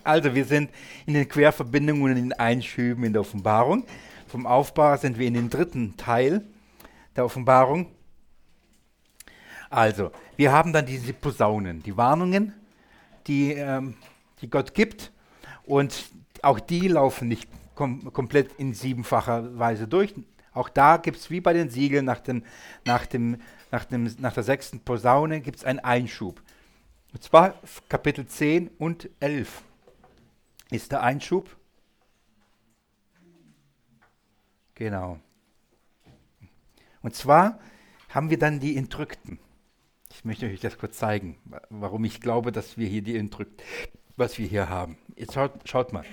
Also wir sind in den Querverbindungen und in den Einschüben in der Offenbarung. Vom Aufbau sind wir in den dritten Teil der Offenbarung. Also, wir haben dann diese Posaunen, die Warnungen, die Gott gibt. Und auch die laufen nicht komplett in siebenfacher Weise durch. Auch da gibt es wie bei den Siegeln nach der sechsten Posaune gibt es einen Einschub. Und zwar Kapitel 10 und 11 ist der Einschub. Genau. Und zwar haben wir dann die Entrückten. Ich möchte euch das kurz zeigen, warum ich glaube, dass wir hier die Entrückten, was wir hier haben. Jetzt schaut mal.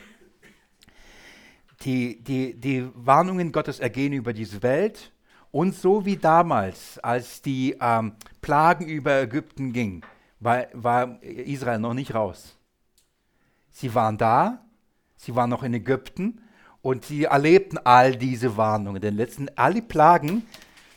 Die Warnungen Gottes ergehen über diese Welt und so wie damals, als die Plagen über Ägypten gingen, war Israel noch nicht raus. Sie waren da, sie waren noch in Ägypten und sie erlebten all diese Warnungen. Denn letzten all die Plagen,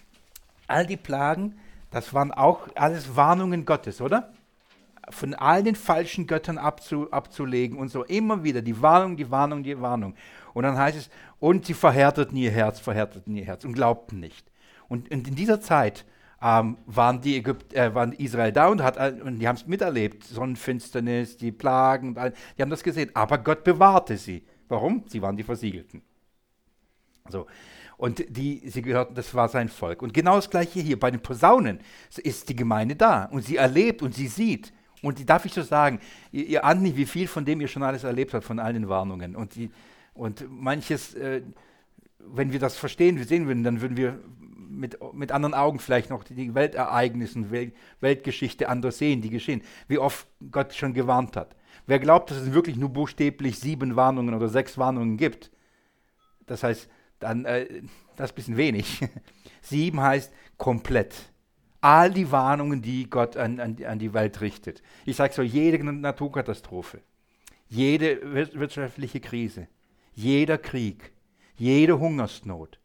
das waren auch alles Warnungen Gottes, oder? Von all den falschen Göttern abzulegen und so. Immer wieder die Warnung, die Warnung, die Warnung. Und dann heißt es, und sie verhärteten ihr Herz und glaubten nicht. Und in dieser Zeit waren Israel da und die haben es miterlebt. Sonnenfinsternis, die Plagen, die haben das gesehen. Aber Gott bewahrte sie. Warum? Sie waren die Versiegelten. So. Und sie gehörten, das war sein Volk. Und genau das Gleiche hier bei den Posaunen ist die Gemeinde da. Und sie erlebt und sie sieht. Und darf ich so sagen, ihr ahnt nicht, wie viel von dem ihr schon alles erlebt habt, von all den Warnungen. Und manches, wenn wir das sehen würden, dann würden wir mit anderen Augen vielleicht noch die Weltereignisse, Weltgeschichte anders sehen, die geschehen. Wie oft Gott schon gewarnt hat. Wer glaubt, dass es wirklich nur buchstäblich 7 Warnungen oder 6 Warnungen gibt, das heißt, dann, das ist ein bisschen wenig. 7 heißt komplett. All die Warnungen, die Gott an die Welt richtet. Ich sage so, jede Naturkatastrophe, jede wirtschaftliche Krise, jeder Krieg, jede Hungersnot,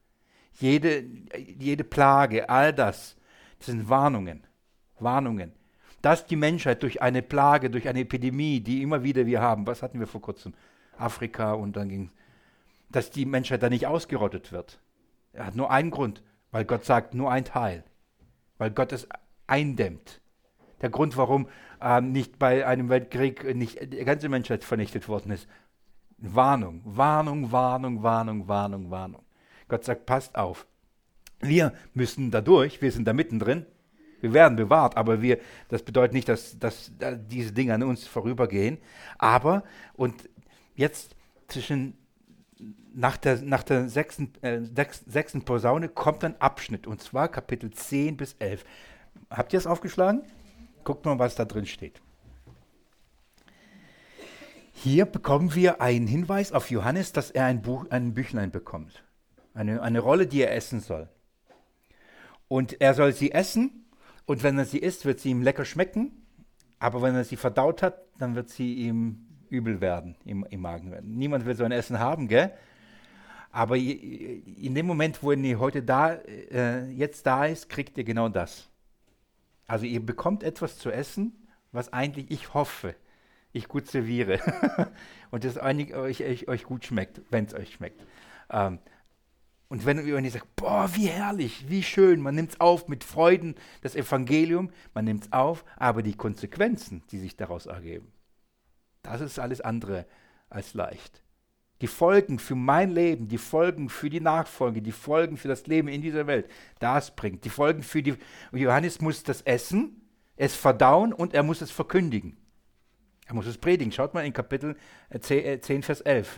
jede Plage, all das sind Warnungen. Warnungen. Dass die Menschheit durch eine Plage, durch eine Epidemie, die immer wieder wir haben, was hatten wir vor kurzem? Afrika und dann ging dass die Menschheit da nicht ausgerottet wird. Er hat nur einen Grund, weil Gott sagt, nur ein Teil. Weil Gott es eindämmt. Der Grund, warum nicht bei einem Weltkrieg nicht die ganze Menschheit vernichtet worden ist. Warnung, Warnung, Warnung, Warnung, Warnung, Warnung. Gott sagt, passt auf. Wir müssen da durch, wir sind da mittendrin. Wir werden bewahrt, aber das bedeutet nicht, dass diese Dinge an uns vorübergehen. Aber, und jetzt nach der sechsten Posaune kommt ein Abschnitt, und zwar Kapitel 10 bis 11. Habt ihr es aufgeschlagen? Guckt mal, was da drin steht. Hier bekommen wir einen Hinweis auf Johannes, dass er ein Büchlein bekommt. Eine Rolle, die er essen soll. Und er soll sie essen, und wenn er sie isst, wird sie ihm lecker schmecken, aber wenn er sie verdaut hat, dann wird sie ihm übel werden, im Magen werden. Niemand will so ein Essen haben, gell? Aber in dem Moment, wo ihr heute jetzt da ist, kriegt ihr genau das. Also ihr bekommt etwas zu essen, was eigentlich, ich hoffe, ich gut serviere. Und das euch gut schmeckt, wenn es euch schmeckt. Und wenn ihr sagt, boah, wie herrlich, wie schön, man nimmt es auf mit Freuden, das Evangelium, man nimmt es auf, aber die Konsequenzen, die sich daraus ergeben, das ist alles andere als leicht. Die Folgen für mein Leben, die Folgen für die Nachfolge, die Folgen für das Leben in dieser Welt, das bringt. Die Folgen für Johannes muss das essen, es verdauen und er muss es verkündigen. Er muss es predigen. Schaut mal in Kapitel 10, Vers 11.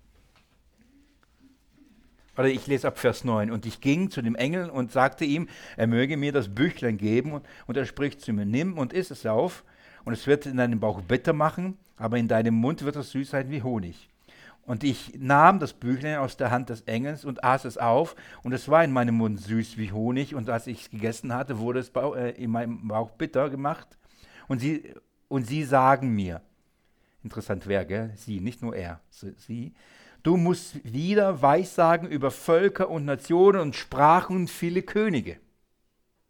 Oder ich lese ab Vers 9. Und ich ging zu dem Engel und sagte ihm, er möge mir das Büchlein geben. Und er spricht zu mir, nimm und iss es auf. Und es wird in deinem Bauch bitter machen, aber in deinem Mund wird es süß sein wie Honig. Und ich nahm das Büchlein aus der Hand des Engels und aß es auf, und es war in meinem Mund süß wie Honig, und als ich es gegessen hatte, wurde es in meinem Bauch bitter gemacht. Und sie sagen mir, interessant wer, gell? Sie, nicht nur er, sie, du musst wieder Weissagen über Völker und Nationen und Sprachen und viele Könige.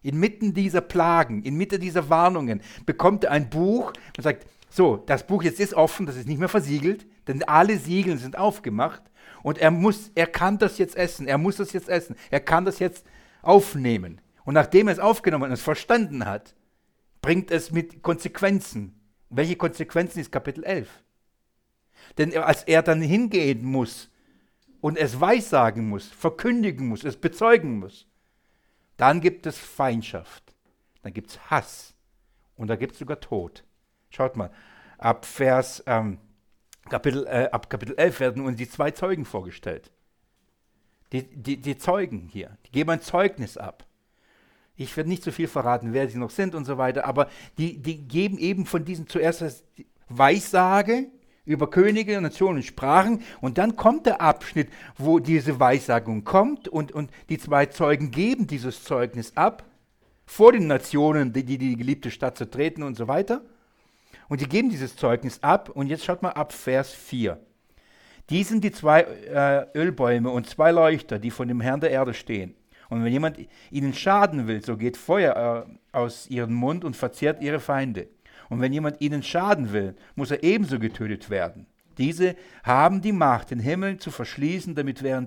Inmitten dieser Plagen, inmitten dieser Warnungen, bekommt er ein Buch und sagt, so, das Buch jetzt ist offen, das ist nicht mehr versiegelt, denn alle Siegel sind aufgemacht und er kann das jetzt essen, er muss das jetzt essen, er kann das jetzt aufnehmen. Und nachdem er es aufgenommen und es verstanden hat, bringt es mit Konsequenzen. Welche Konsequenzen ist Kapitel 11? Denn als er dann hingehen muss und es weissagen muss, verkündigen muss, es bezeugen muss, dann gibt es Feindschaft, dann gibt es Hass und da gibt es sogar Tod. Schaut mal, ab Kapitel 11 werden uns die 2 Zeugen vorgestellt. Die Zeugen hier, die geben ein Zeugnis ab. Ich werde nicht so viel verraten, wer sie noch sind und so weiter, aber die geben eben von diesen zuerst das Weissage über Könige, Nationen und Sprachen und dann kommt der Abschnitt, wo diese Weissagung kommt und die 2 Zeugen geben dieses Zeugnis ab vor den Nationen, die geliebte Stadt zertreten und so weiter. Und die geben dieses Zeugnis ab und jetzt schaut mal ab Vers 4. Dies sind die 2 Ölbäume und 2 Leuchter, die von dem Herrn der Erde stehen. Und wenn jemand ihnen schaden will, so geht Feuer aus ihrem Mund und verzehrt ihre Feinde. Und wenn jemand ihnen schaden will, muss er ebenso getötet werden. Diese haben die Macht, den Himmel zu verschließen, damit während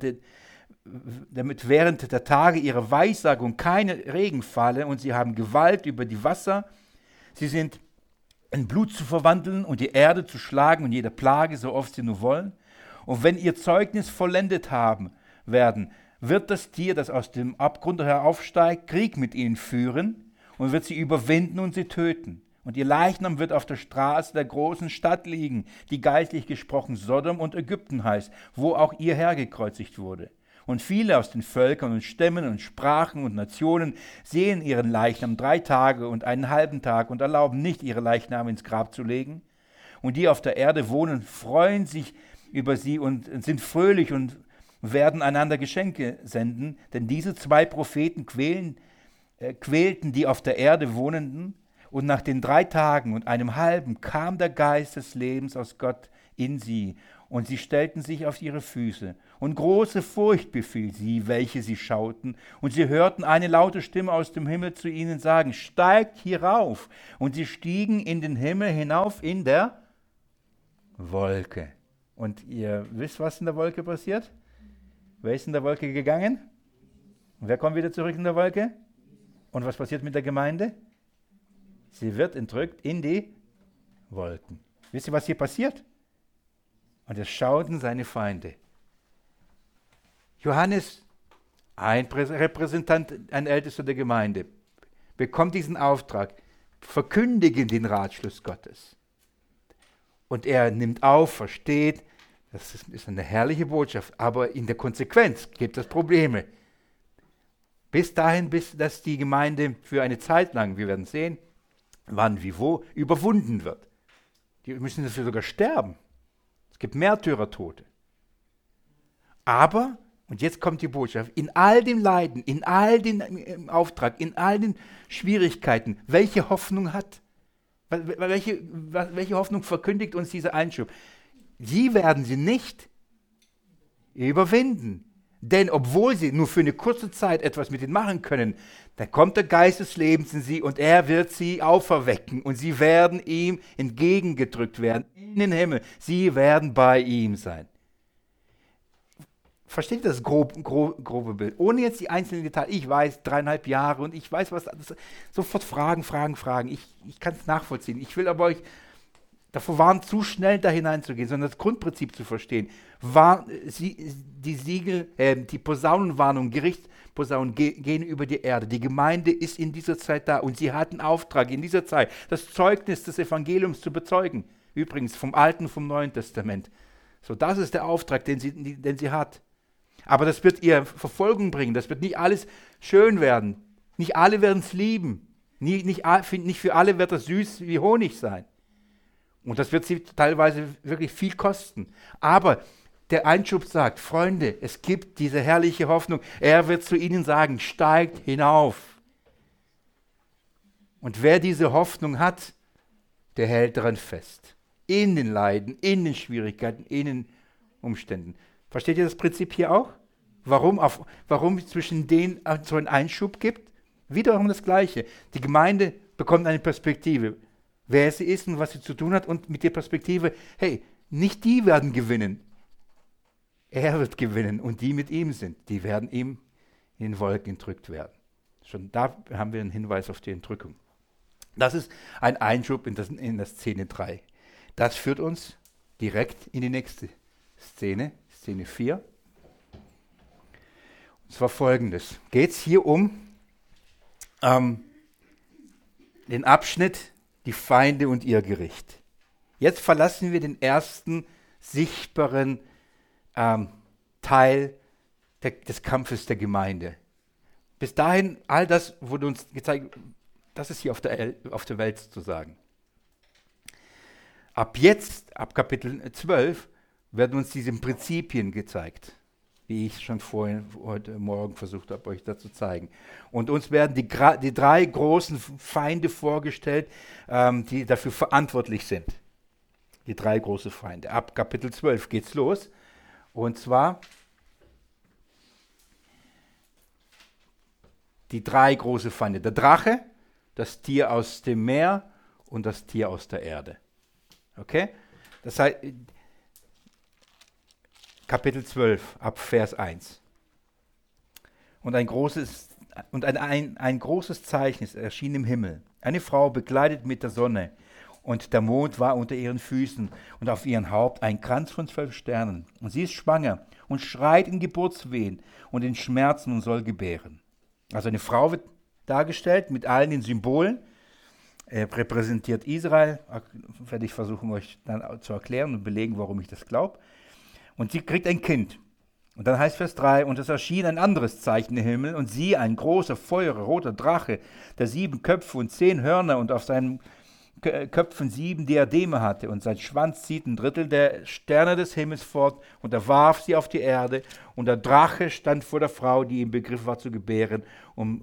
der Tage ihrer Weissagung keine Regen falle, und sie haben Gewalt über die Wasser. Sie sind in Blut zu verwandeln und die Erde zu schlagen und jede Plage, so oft sie nur wollen. Und wenn ihr Zeugnis vollendet haben werden, wird das Tier, das aus dem Abgrund heraufsteigt, Krieg mit ihnen führen und wird sie überwinden und sie töten. Und ihr Leichnam wird auf der Straße der großen Stadt liegen, die geistlich gesprochen Sodom und Ägypten heißt, wo auch ihr Herr gekreuzigt wurde. Und viele aus den Völkern und Stämmen und Sprachen und Nationen sehen ihren Leichnam 3 Tage und einen halben Tag und erlauben nicht, ihre Leichname ins Grab zu legen. Und die auf der Erde wohnen, freuen sich über sie und sind fröhlich und werden einander Geschenke senden, denn diese 2 Propheten quälten die auf der Erde Wohnenden, und nach den 3 Tagen und einem halben kam der Geist des Lebens aus Gott in sie, und sie stellten sich auf ihre Füße, und große Furcht befiel sie, welche sie schauten, und sie hörten eine laute Stimme aus dem Himmel zu ihnen sagen, steigt hierauf, und sie stiegen in den Himmel hinauf in der Wolke. Und ihr wisst, was in der Wolke passiert? Wer ist in der Wolke gegangen? Und wer kommt wieder zurück in der Wolke? Und was passiert mit der Gemeinde? Sie wird entrückt in die Wolken. Wisst ihr, was hier passiert? Und es schauten seine Feinde. Johannes, ein Repräsentant, ein Ältester der Gemeinde, bekommt diesen Auftrag, verkündigen den Ratschluss Gottes. Und er nimmt auf, versteht, das ist eine herrliche Botschaft, aber in der Konsequenz gibt es Probleme. Bis dahin, bis dass die Gemeinde für eine Zeit lang, wir werden sehen, wann, wie, wo, überwunden wird. Die müssen dafür sogar sterben. Es gibt Märtyrertote. Aber, und jetzt kommt die Botschaft, in all dem Leiden, in all dem Auftrag, in all den Schwierigkeiten, welche Hoffnung hat? Welche Hoffnung verkündigt uns dieser Einschub? Sie werden sie nicht überwinden. Denn obwohl sie nur für eine kurze Zeit etwas mit ihnen machen können, dann kommt der Geist des Lebens in sie und er wird sie auferwecken und sie werden ihm entgegengedrückt werden in den Himmel. Sie werden bei ihm sein. Versteht ihr das grobe Bild? Ohne jetzt die einzelnen Details. Ich weiß, 3,5 Jahre und ich weiß, was das, sofort Fragen. Ich kann es nachvollziehen. Ich will aber euch davor warnen, zu schnell da hineinzugehen, sondern das Grundprinzip zu verstehen. Die Posaunenwarnung, Gerichtsposaunen gehen über die Erde. Die Gemeinde ist in dieser Zeit da und sie hat einen Auftrag in dieser Zeit, das Zeugnis des Evangeliums zu bezeugen. Übrigens vom Alten, vom Neuen Testament. So, das ist der Auftrag, den sie hat. Aber das wird ihr Verfolgung bringen. Das wird nicht alles schön werden. Nicht alle werden es lieben. Nicht für alle wird das süß wie Honig sein. Und das wird sie teilweise wirklich viel kosten. Aber der Einschub sagt, Freunde, es gibt diese herrliche Hoffnung. Er wird zu ihnen sagen, steigt hinauf. Und wer diese Hoffnung hat, der hält daran fest. In den Leiden, in den Schwierigkeiten, in den Umständen. Versteht ihr das Prinzip hier auch? Warum zwischen denen so einen Einschub gibt? Wiederum das Gleiche. Die Gemeinde bekommt eine Perspektive, wer sie ist und was sie zu tun hat, und mit der Perspektive, hey, nicht die werden gewinnen. Er wird gewinnen und die mit ihm sind, die werden ihm in den Wolken entrückt werden. Schon da haben wir einen Hinweis auf die Entrückung. Das ist ein Einschub in der Szene 3. Das führt uns direkt in die nächste Szene, Szene 4. Und zwar folgendes. Geht es hier um den Abschnitt die Feinde und ihr Gericht. Jetzt verlassen wir den ersten sichtbaren Teil des Kampfes der Gemeinde. Bis dahin, all das wurde uns gezeigt, das ist hier auf der Welt sozusagen. Ab jetzt, ab Kapitel 12, werden uns diese Prinzipien gezeigt, wie ich schon heute Morgen versucht habe, euch da zu zeigen. Und uns werden die 3 großen Feinde vorgestellt, die dafür verantwortlich sind. Die 3 große Feinde. Ab Kapitel 12 geht's los. Und zwar die 3 große Feinde. Der Drache, das Tier aus dem Meer und das Tier aus der Erde. Okay? Das heißt, Kapitel 12, ab Vers 1. Und ein großes Zeichen ist erschienen im Himmel. Eine Frau bekleidet mit der Sonne, und der Mond war unter ihren Füßen, und auf ihrem Haupt ein Kranz von 12 Sternen. Und sie ist schwanger und schreit in Geburtswehen und in Schmerzen und soll gebären. Also eine Frau wird dargestellt mit allen den Symbolen, repräsentiert Israel. Werde ich versuchen, euch dann zu erklären und belegen, warum ich das glaube. Und sie kriegt ein Kind. Und dann heißt Vers 3, und es erschien ein anderes Zeichen im Himmel, und siehe, ein großer, feuerroter Drache, der 7 Köpfe und 10 Hörner und auf seinen Köpfen 7 Diademe hatte, und sein Schwanz zieht ein Drittel der Sterne des Himmels fort, und er warf sie auf die Erde, und der Drache stand vor der Frau, die im Begriff war zu gebären, und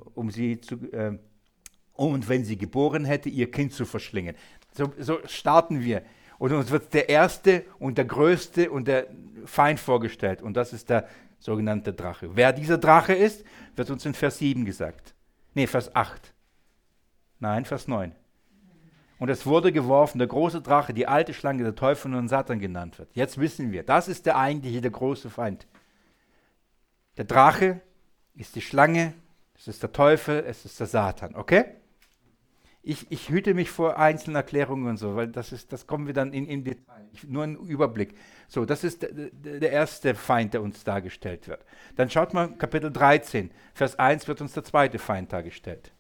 wenn sie geboren hätte, ihr Kind zu verschlingen. So starten wir. Und uns wird der erste und der größte und der Feind vorgestellt, und das ist der sogenannte Drache. Wer dieser Drache ist, wird uns in Vers 7 gesagt. Nee, Vers 8. Nein, Vers 9. Und es wurde geworfen, der große Drache, die alte Schlange, der Teufel und Satan genannt wird. Jetzt wissen wir, das ist der eigentliche, der große Feind. Der Drache ist die Schlange, es ist der Teufel, es ist der Satan, okay? Ich hüte mich vor einzelnen Erklärungen und so, weil das kommen wir dann im Detail. Nur ein Überblick. So, das ist der erste Feind, der uns dargestellt wird. Dann schaut mal Kapitel 13, Vers 1 wird uns der zweite Feind dargestellt.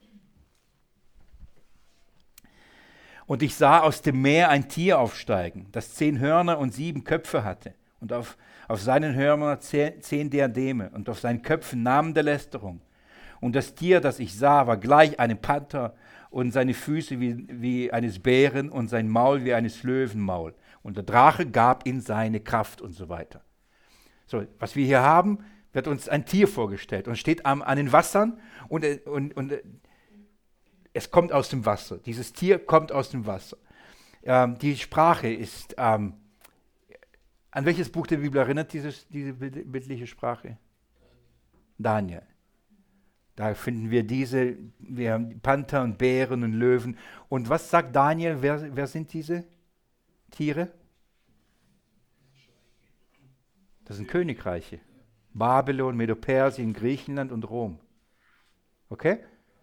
Und ich sah aus dem Meer ein Tier aufsteigen, das 10 Hörner und 7 Köpfe hatte. Und auf seinen Hörnern 10 Diademe und auf seinen Köpfen Namen der Lästerung. Und das Tier, das ich sah, war gleich einem Panther, und seine Füße wie eines Bären und sein Maul wie eines Löwenmaul. Und der Drache gab ihm seine Kraft und so weiter. So, was wir hier haben, wird uns ein Tier vorgestellt und steht an den Wassern und es kommt aus dem Wasser. Dieses Tier kommt aus dem Wasser. Die Sprache ist, an welches Buch der Bibel erinnert diese bildliche Sprache? Daniel. Da finden wir haben Panther und Bären und Löwen. Und was sagt Daniel, wer sind diese Tiere? Das sind Königreiche. Babylon, Medo-Persien, Griechenland und Rom. Okay?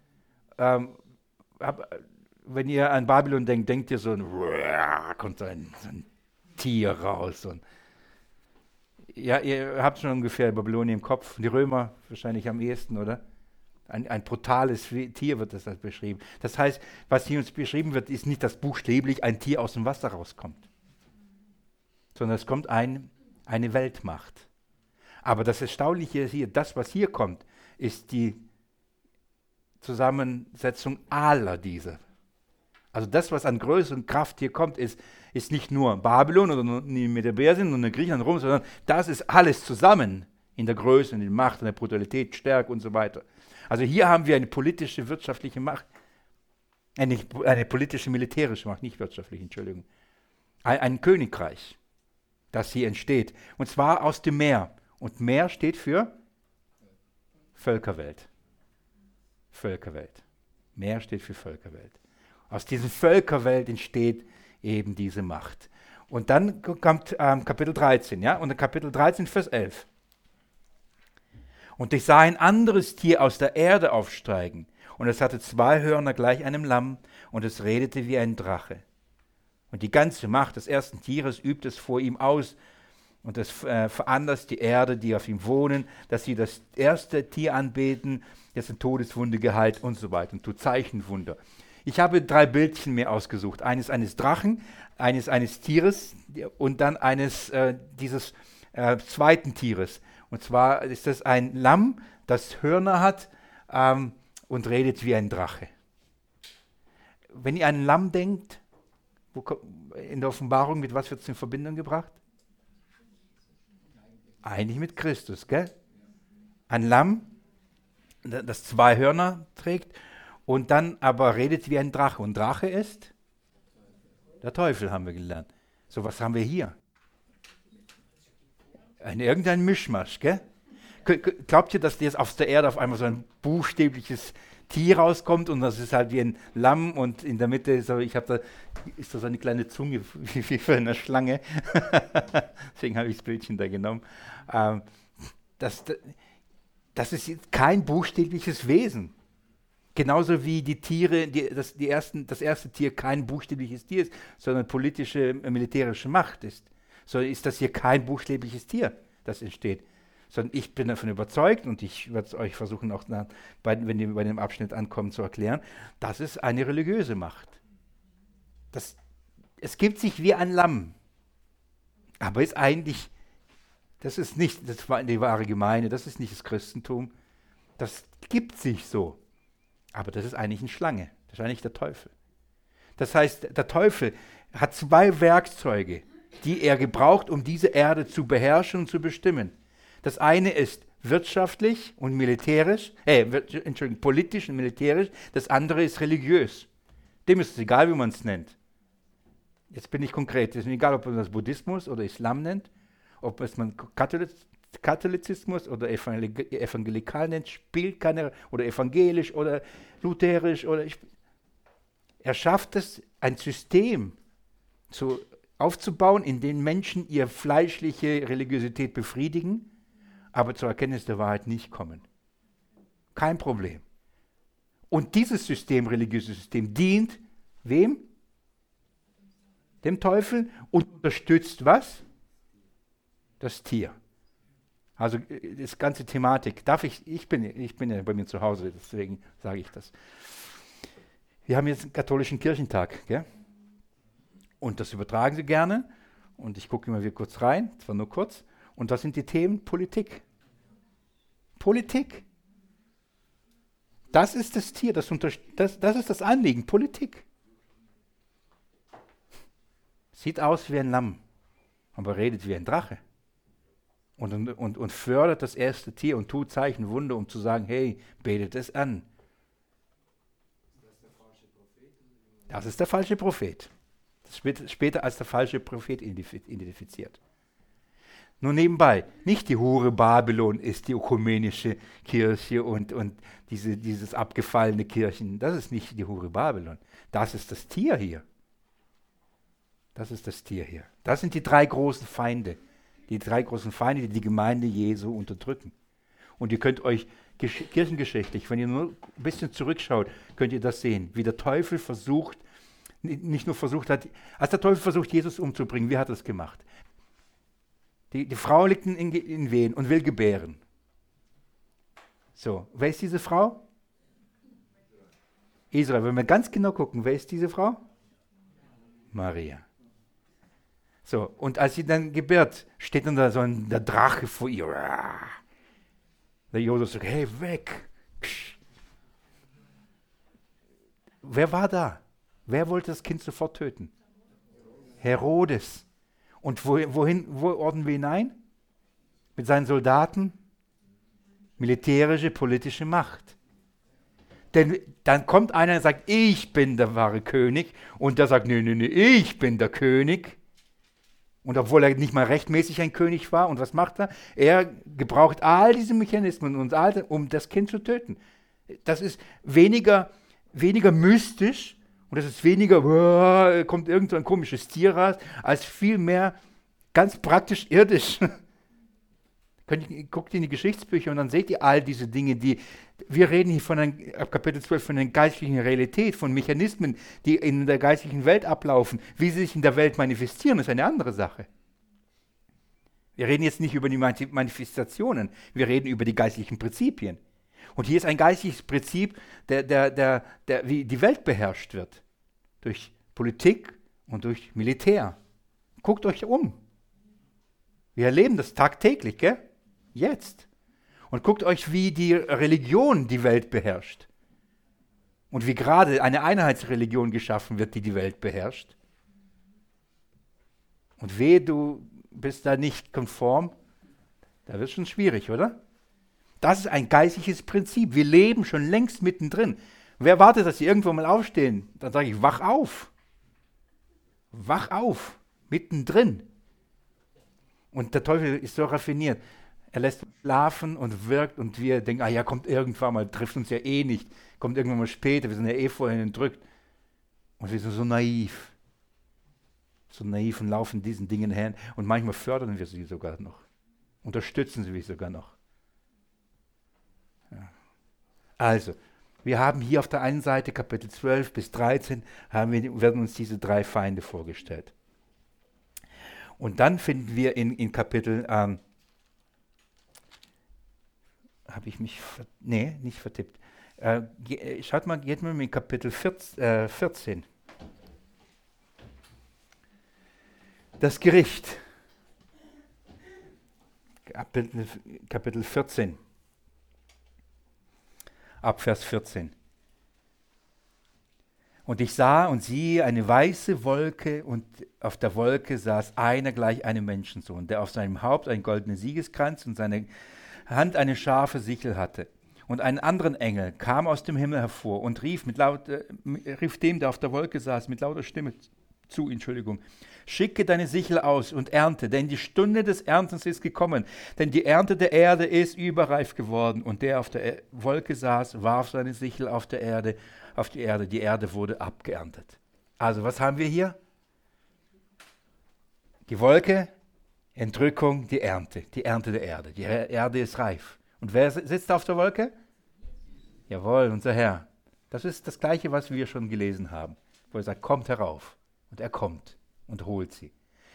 Wenn ihr an Babylon denkt, denkt ihr kommt so ein Tier raus. Ja, ihr habt schon ungefähr Babylonien im Kopf. Die Römer wahrscheinlich am ehesten, oder? Ein brutales Tier wird das beschrieben. Das heißt, was hier uns beschrieben wird, ist nicht, dass buchstäblich ein Tier aus dem Wasser rauskommt, sondern es kommt eine Weltmacht. Aber das Erstaunliche ist hier, das, was hier kommt, ist die Zusammensetzung aller dieser. Also das, was an Größe und Kraft hier kommt, ist nicht nur Babylon oder nur Medo-Persien und Griechenland, Rom, sondern das ist alles zusammen in der Größe, in der Macht, in der Brutalität, Stärke und so weiter. Also hier haben wir eine politische, wirtschaftliche Macht, eine politische, militärische Macht, nicht wirtschaftliche, Entschuldigung. Ein Königreich, das hier entsteht. Und zwar aus dem Meer. Und Meer steht für Völkerwelt. Völkerwelt. Meer steht für Völkerwelt. Aus dieser Völkerwelt entsteht eben diese Macht. Und dann kommt Kapitel 13, ja, und in Kapitel 13, Vers 11. Und ich sah ein anderes Tier aus der Erde aufsteigen, und es hatte 2 Hörner gleich einem Lamm, und es redete wie ein Drache. Und die ganze Macht des ersten Tieres übt es vor ihm aus, und es veranlasst die Erde, die auf ihm wohnen, dass sie das erste Tier anbeten, dessen Todeswunde geheilt und so weiter, und tut Zeichenwunder. Ich habe 3 Bildchen mir ausgesucht. Eines Drachen, eines Tieres und dann dieses zweiten Tieres. Und zwar ist das ein Lamm, das Hörner hat und redet wie ein Drache. Wenn ihr an ein Lamm denkt, in der Offenbarung, mit was wird es in Verbindung gebracht? Eigentlich mit Christus, gell? Ein Lamm, das 2 Hörner trägt und dann aber redet wie ein Drache. Und Drache ist? Der Teufel, haben wir gelernt. So, was haben wir hier? Irgendein Mischmasch, gell? Glaubt ihr, dass jetzt auf der Erde auf einmal so ein buchstäbliches Tier rauskommt und das ist halt wie ein Lamm und in der Mitte ist da so eine kleine Zunge wie für eine Schlange. Deswegen habe ich das Bildchen da genommen. Das ist jetzt kein buchstäbliches Wesen. Genauso wie die Tiere, das erste Tier kein buchstäbliches Tier ist, sondern politische, militärische Macht ist. So ist das hier kein buchstäbliches Tier, das entsteht. Sondern ich bin davon überzeugt, und ich werde es euch versuchen, auch wenn wir bei dem Abschnitt ankommen, zu erklären, das ist eine religiöse Macht. Es gibt sich wie ein Lamm, aber ist eigentlich, das ist nicht die wahre Gemeinde, das ist nicht das Christentum, das gibt sich so. Aber das ist eigentlich eine Schlange, das ist eigentlich der Teufel. Das heißt, der Teufel hat 2 Werkzeuge, die er gebraucht, um diese Erde zu beherrschen und zu bestimmen. Das eine ist wirtschaftlich und militärisch, politisch und militärisch, das andere ist religiös. Dem ist es egal, wie man es nennt. Jetzt bin ich konkret, es ist mir egal, ob man das Buddhismus oder Islam nennt, ob es man Katholizismus oder evangelikal nennt, spielt keine, oder evangelisch oder lutherisch. Er schafft es, ein System aufzubauen, in dem Menschen ihre fleischliche Religiosität befriedigen, aber zur Erkenntnis der Wahrheit nicht kommen. Kein Problem. Und dieses System, religiöse System, dient wem? Dem Teufel und unterstützt was? Das Tier. Also das ganze Thematik. Ich bin ja bei mir zu Hause, deswegen sage ich das. Wir haben jetzt einen katholischen Kirchentag, gell? Und das übertragen sie gerne. Und ich gucke immer wieder kurz rein, zwar nur kurz. Und was sind die Themen? Politik. Politik. Das ist das Tier, das ist das Anliegen, Politik. Sieht aus wie ein Lamm, aber redet wie ein Drache. Und fördert das erste Tier und tut Zeichen, Wunder, um zu sagen, hey, betet es an. Das ist der falsche Prophet. Das wird später als der falsche Prophet identifiziert. Nur nebenbei, nicht die Hure Babylon ist die ökumenische Kirche und dieses abgefallene Kirchen. Das ist nicht die Hure Babylon. Das ist das Tier hier. Das ist das Tier hier. Das sind die 3 großen Feinde. Die 3 großen Feinde, die die Gemeinde Jesu unterdrücken. Und ihr könnt euch kirchengeschichtlich, wenn ihr nur ein bisschen zurückschaut, könnt ihr das sehen, wie der Teufel nicht nur versucht hat, als der Teufel versucht, Jesus umzubringen, wie hat er es gemacht? Die Frau liegt in Wehen und will gebären. So, wer ist diese Frau? Israel. Wenn wir ganz genau gucken, wer ist diese Frau? Maria. So, und als sie dann gebärt, steht dann da so der Drache vor ihr. Der Josef sagt, hey, weg. Psch. Wer war da? Wer wollte das Kind sofort töten? Herodes. Und wo ordnen wir hinein? Mit seinen Soldaten? Militärische, politische Macht. Denn dann kommt einer und sagt, ich bin der wahre König. Und der sagt, nee, ich bin der König. Und obwohl er nicht mal rechtmäßig ein König war. Und was macht er? Er gebraucht all diese Mechanismen und um das Kind zu töten. Das ist weniger mystisch und das ist weniger, kommt irgend so ein komisches Tier raus, als vielmehr ganz praktisch irdisch. Guckt in die Geschichtsbücher und dann seht ihr all diese Dinge, wir reden hier ab Kapitel 12 von der geistlichen Realität, von Mechanismen, die in der geistlichen Welt ablaufen. Wie sie sich in der Welt manifestieren, ist eine andere Sache. Wir reden jetzt nicht über die Manifestationen, wir reden über die geistlichen Prinzipien. Und hier ist ein geistliches Prinzip, wie die Welt beherrscht wird. Durch Politik und durch Militär. Guckt euch um. Wir erleben das tagtäglich, gell? Jetzt. Und guckt euch, wie die Religion die Welt beherrscht. Und wie gerade eine Einheitsreligion geschaffen wird, die die Welt beherrscht. Und wehe, du bist da nicht konform, da wird es schon schwierig, oder? Das ist ein geistliches Prinzip. Wir leben schon längst mittendrin. Wer wartet, dass sie irgendwo mal aufstehen? Dann sage ich, wach auf. Wach auf, mittendrin. Und der Teufel ist so raffiniert. Er lässt uns schlafen und wirkt und wir denken, ja, kommt irgendwann mal, trifft uns ja eh nicht. Kommt irgendwann mal später, wir sind ja eh vorhin entrückt. Und wir sind so naiv. So naiv und laufen diesen Dingen her. Und manchmal fördern wir sie sogar noch. Unterstützen sie sogar noch. Ja. Also, wir haben hier auf der einen Seite Kapitel 12 bis 13, werden uns diese drei Feinde vorgestellt. Und dann finden wir in Kapitel, habe ich mich, nicht vertippt. Schaut mal, geht mal in Kapitel 14. Das Gericht. Kapitel 14. Ab Vers 14. Und ich sah und siehe eine weiße Wolke, und auf der Wolke saß einer gleich einem Menschensohn, der auf seinem Haupt einen goldenen Siegeskranz und seine Hand eine scharfe Sichel hatte. Und einen anderen Engel kam aus dem Himmel hervor und rief dem, der auf der Wolke saß, mit lauter Stimme zu, schicke deine Sichel aus und ernte, denn die Stunde des Erntens ist gekommen, denn die Ernte der Erde ist überreif geworden. Und der auf der Wolke saß, warf seine Sichel auf die Erde, die Erde wurde abgeerntet. Also was haben wir hier? Die Wolke, Entrückung, die Ernte der Erde. Die Erde ist reif. Und wer sitzt auf der Wolke? Jawohl, unser Herr. Das ist das Gleiche, was wir schon gelesen haben, wo er sagt, kommt herauf. Und er kommt und holt sie.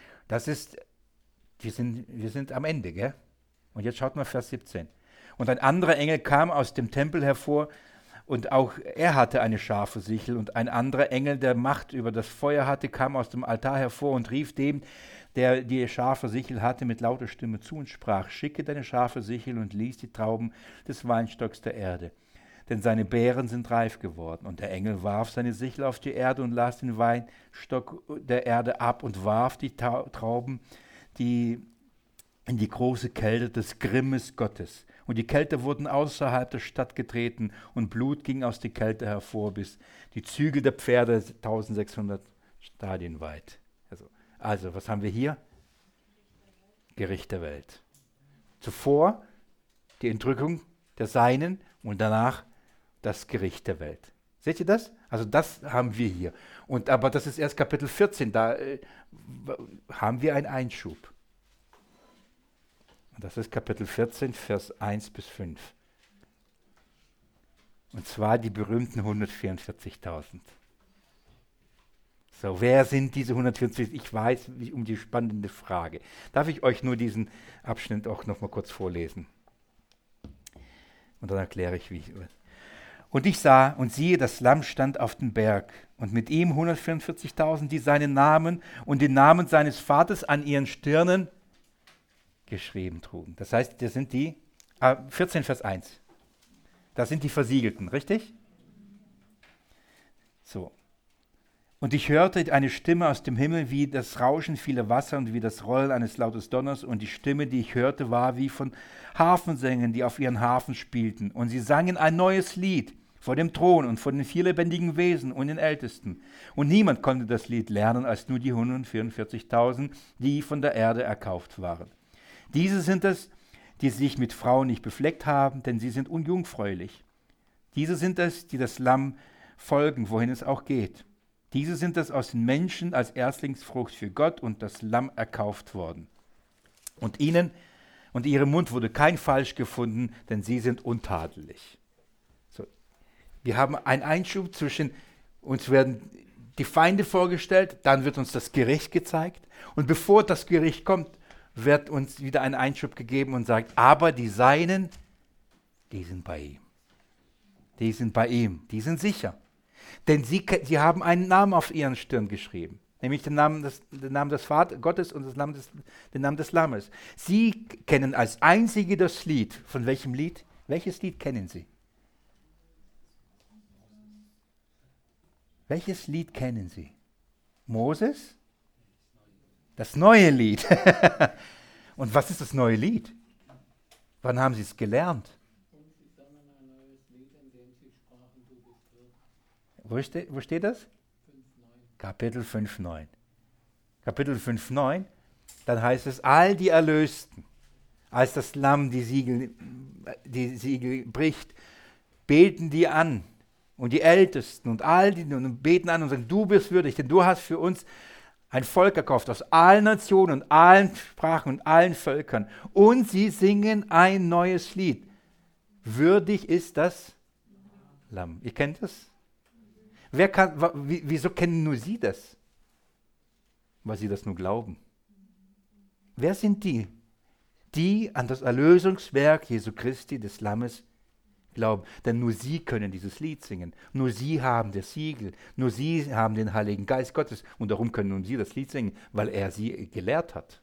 Wir sind am Ende, gell? Und jetzt schaut mal Vers 17. Und ein anderer Engel kam aus dem Tempel hervor, und auch er hatte eine scharfe Sichel. Und ein anderer Engel, der Macht über das Feuer hatte, kam aus dem Altar hervor und rief dem, der die scharfe Sichel hatte, mit lauter Stimme zu und sprach, schicke deine scharfe Sichel und lies die Trauben des Weinstocks der Erde. Denn seine Beeren sind reif geworden. Und der Engel warf seine Sichel auf die Erde und las den Weinstock der Erde ab und warf die Trauben in die große Kälte des Grimmes Gottes. Und die Kälte wurden außerhalb der Stadt getreten und Blut ging aus der Kälte hervor, bis die Zügel der Pferde 1600 Stadien weit. Also, was haben wir hier? Gericht der Welt. Zuvor die Entrückung der Seinen und danach das Gericht der Welt. Seht ihr das? Also das haben wir hier. Aber das ist erst Kapitel 14, da haben wir einen Einschub. Und das ist Kapitel 14, Vers 1 bis 5. Und zwar die berühmten 144.000. So, wer sind diese 144? Ich weiß um die spannende Frage. Darf ich euch nur diesen Abschnitt auch noch mal kurz vorlesen? Und dann erkläre ich, wie. Und ich sah und siehe, das Lamm stand auf dem Berg und mit ihm 144.000, die seinen Namen und den Namen seines Vaters an ihren Stirnen geschrieben trugen. Das heißt, das sind die, 14 Vers 1. Das sind die Versiegelten, richtig? So. Und ich hörte eine Stimme aus dem Himmel wie das Rauschen vieler Wasser und wie das Rollen eines lautes Donners. Und die Stimme, die ich hörte, war wie von Harfensängern, die auf ihren Harfen spielten. Und sie sangen ein neues Lied vor dem Thron und vor den vier lebendigen Wesen und den Ältesten. Und niemand konnte das Lied lernen, als nur die 144.000, die von der Erde erkauft waren. Diese sind es, die sich mit Frauen nicht befleckt haben, denn sie sind unjungfräulich. Diese sind es, die das Lamm folgen, wohin es auch geht. Diese sind es aus den Menschen als Erstlingsfrucht für Gott und das Lamm erkauft worden. Und ihnen und ihrem Mund wurde kein Falsch gefunden, denn sie sind untadelig. So. Wir haben einen Einschub zwischen, uns werden die Feinde vorgestellt, dann wird uns das Gericht gezeigt. Und bevor das Gericht kommt, wird uns wieder ein Einschub gegeben und sagt, aber die Seinen, die sind bei ihm. Die sind bei ihm, die sind sicher. Denn sie haben einen Namen auf ihren Stirn geschrieben, nämlich den Namen des Vaters Gottes und den Namen des Lammes. Sie kennen als einzige das Lied. Von welchem Lied? Welches Lied kennen sie? Welches Lied kennen sie? Moses? Das neue Lied. Und was ist das neue Lied? Wann haben sie es gelernt? Wo steht das? 5,9. Kapitel 5,9. Kapitel 5,9, dann heißt es, all die Erlösten, als das Lamm die Siegel bricht, beten die an. Und die Ältesten und all die und beten an und sagen, du bist würdig, denn du hast für uns ein Volk erkauft aus allen Nationen und allen Sprachen und allen Völkern. Und sie singen ein neues Lied. Würdig ist das Lamm. Ihr kennt das? Wieso kennen nur Sie das? Weil Sie das nur glauben. Wer sind die? Die an das Erlösungswerk Jesu Christi, des Lammes, glauben. Denn nur Sie können dieses Lied singen. Nur Sie haben das Siegel. Nur Sie haben den Heiligen Geist Gottes. Und darum können nun Sie das Lied singen, weil er Sie gelehrt hat.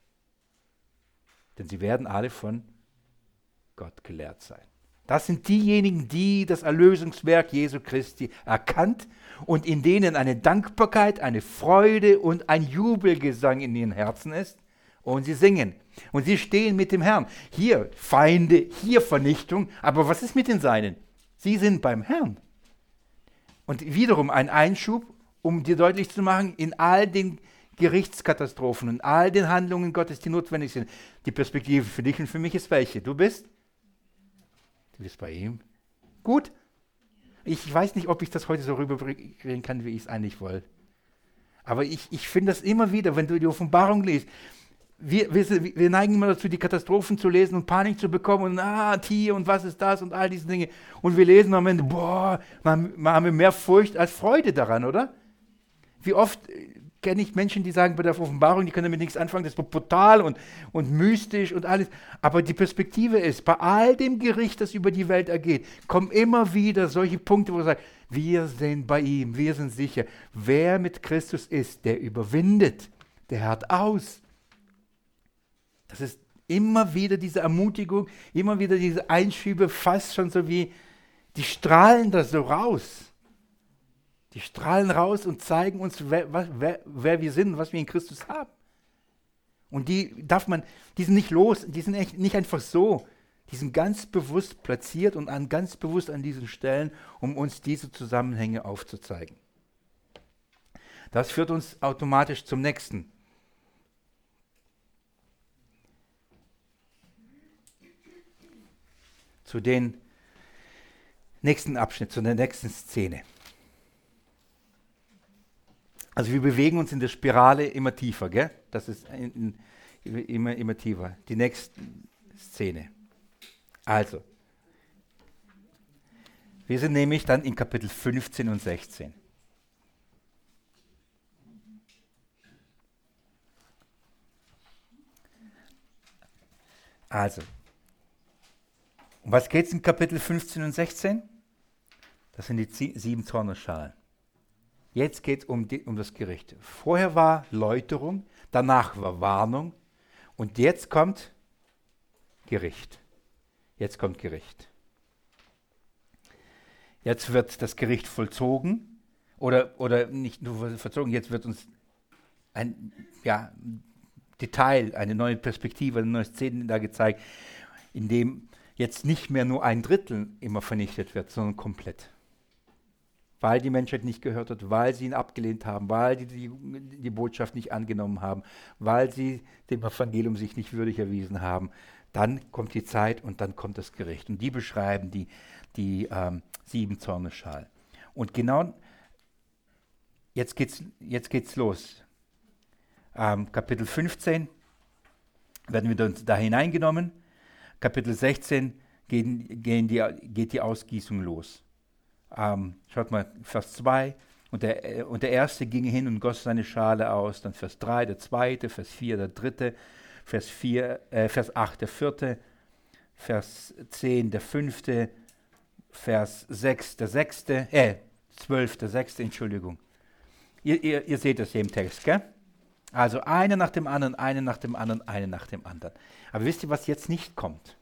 Denn Sie werden alle von Gott gelehrt sein. Das sind diejenigen, die das Erlösungswerk Jesu Christi erkannt und in denen eine Dankbarkeit, eine Freude und ein Jubelgesang in ihren Herzen ist. Und sie singen. Und sie stehen mit dem Herrn. Hier Feinde, hier Vernichtung. Aber was ist mit den Seinen? Sie sind beim Herrn. Und wiederum ein Einschub, um dir deutlich zu machen, in all den Gerichtskatastrophen und all den Handlungen Gottes, die notwendig sind. Die Perspektive für dich und für mich ist welche? Du bist bei ihm. Gut. Ich weiß nicht, ob ich das heute so rüberbringen kann, wie ich es eigentlich wollte. Aber ich finde das immer wieder, wenn du die Offenbarung liest. Wir neigen immer dazu, die Katastrophen zu lesen und Panik zu bekommen und Tier und was ist das und all diese Dinge. Und wir lesen am Ende, man haben wir mehr Furcht als Freude daran, oder? Wie oft kenne ich Menschen, die sagen bei der Offenbarung, die können damit nichts anfangen, das ist brutal und mystisch und alles. Aber die Perspektive ist, bei all dem Gericht, das über die Welt ergeht, kommen immer wieder solche Punkte, wo er sagt, wir sind bei ihm, wir sind sicher. Wer mit Christus ist, der überwindet, der hört aus. Das ist immer wieder diese Ermutigung, immer wieder diese Einschübe, fast schon so wie, die strahlen da so raus. Die strahlen raus und zeigen uns, wer wir sind und was wir in Christus haben. Und die sind nicht los, die sind echt nicht einfach so. Die sind ganz bewusst platziert und ganz bewusst an diesen Stellen, um uns diese Zusammenhänge aufzuzeigen. Das führt uns automatisch zum nächsten. Zu den nächsten Abschnitt, zu der nächsten Szene. Also wir bewegen uns in der Spirale immer tiefer, gell? Das ist immer tiefer. Die nächste Szene. Also, wir sind nämlich dann in Kapitel 15 und 16. Also, um was geht es in Kapitel 15 und 16? Das sind die 7 Zornesschalen. Jetzt geht es um das Gericht. Vorher war Läuterung, danach war Warnung und jetzt kommt Gericht. Jetzt kommt Gericht. Jetzt wird das Gericht vollzogen oder nicht nur vollzogen, jetzt wird uns ein Detail, eine neue Perspektive, eine neue Szene da gezeigt, in dem jetzt nicht mehr nur ein Drittel immer vernichtet wird, sondern komplett. Weil die Menschheit nicht gehört hat, weil sie ihn abgelehnt haben, weil die Botschaft nicht angenommen haben, weil sie dem Evangelium sich nicht würdig erwiesen haben. dann kommt die Zeit und dann kommt das Gericht. Und die beschreiben die 7 Zornesschalen. Und genau jetzt geht's los. Kapitel 15 werden wir da hineingenommen. Kapitel 16 geht die Ausgießung los. Schaut mal, Vers 2. Und der erste ging hin und goss seine Schale aus. Dann Vers 3, der zweite, Vers 4, der dritte, Vers 8, der vierte, Vers 10, der fünfte, Vers 6, der sechste, 12, der sechste, Entschuldigung. Ihr seht das hier im Text, gell? Also eine nach dem anderen, eine nach dem anderen, eine nach dem anderen. Aber wisst ihr, was jetzt nicht kommt?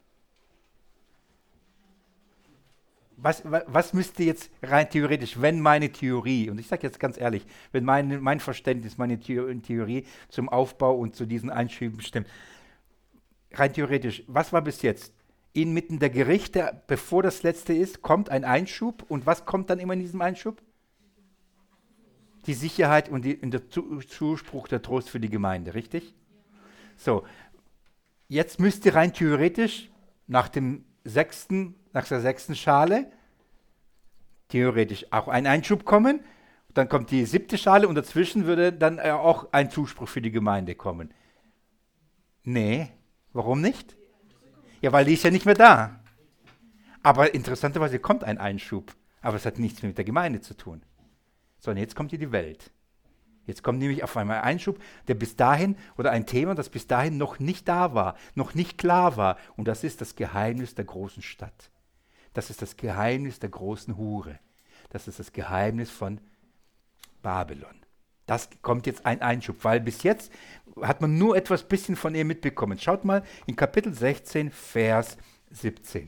Was müsste jetzt rein theoretisch, wenn meine Theorie, und ich sage jetzt ganz ehrlich, wenn mein Verständnis, meine Theorie zum Aufbau und zu diesen Einschüben stimmt, rein theoretisch, was war bis jetzt? Inmitten der Gerichte, bevor das letzte ist, kommt ein Einschub. Und was kommt dann immer in diesem Einschub? Die Sicherheit und der Zuspruch, der Trost für die Gemeinde, richtig? So, jetzt müsste rein theoretisch nach der sechsten Schale theoretisch auch ein Einschub kommen. Dann kommt die 7. Schale und dazwischen würde dann auch ein Zuspruch für die Gemeinde kommen. Nee, warum nicht? Ja, weil die ist ja nicht mehr da. Aber interessanterweise kommt ein Einschub. Aber es hat nichts mehr mit der Gemeinde zu tun. Sondern jetzt kommt hier die Welt. Jetzt kommt nämlich auf einmal ein Einschub, der bis dahin, oder ein Thema, das bis dahin noch nicht da war, noch nicht klar war. Und das ist das Geheimnis der großen Stadt. Das ist das Geheimnis der großen Hure. Das ist das Geheimnis von Babylon. Das kommt jetzt ein Einschub, weil bis jetzt hat man nur etwas bisschen von ihr mitbekommen. Schaut mal in Kapitel 16, Vers 17.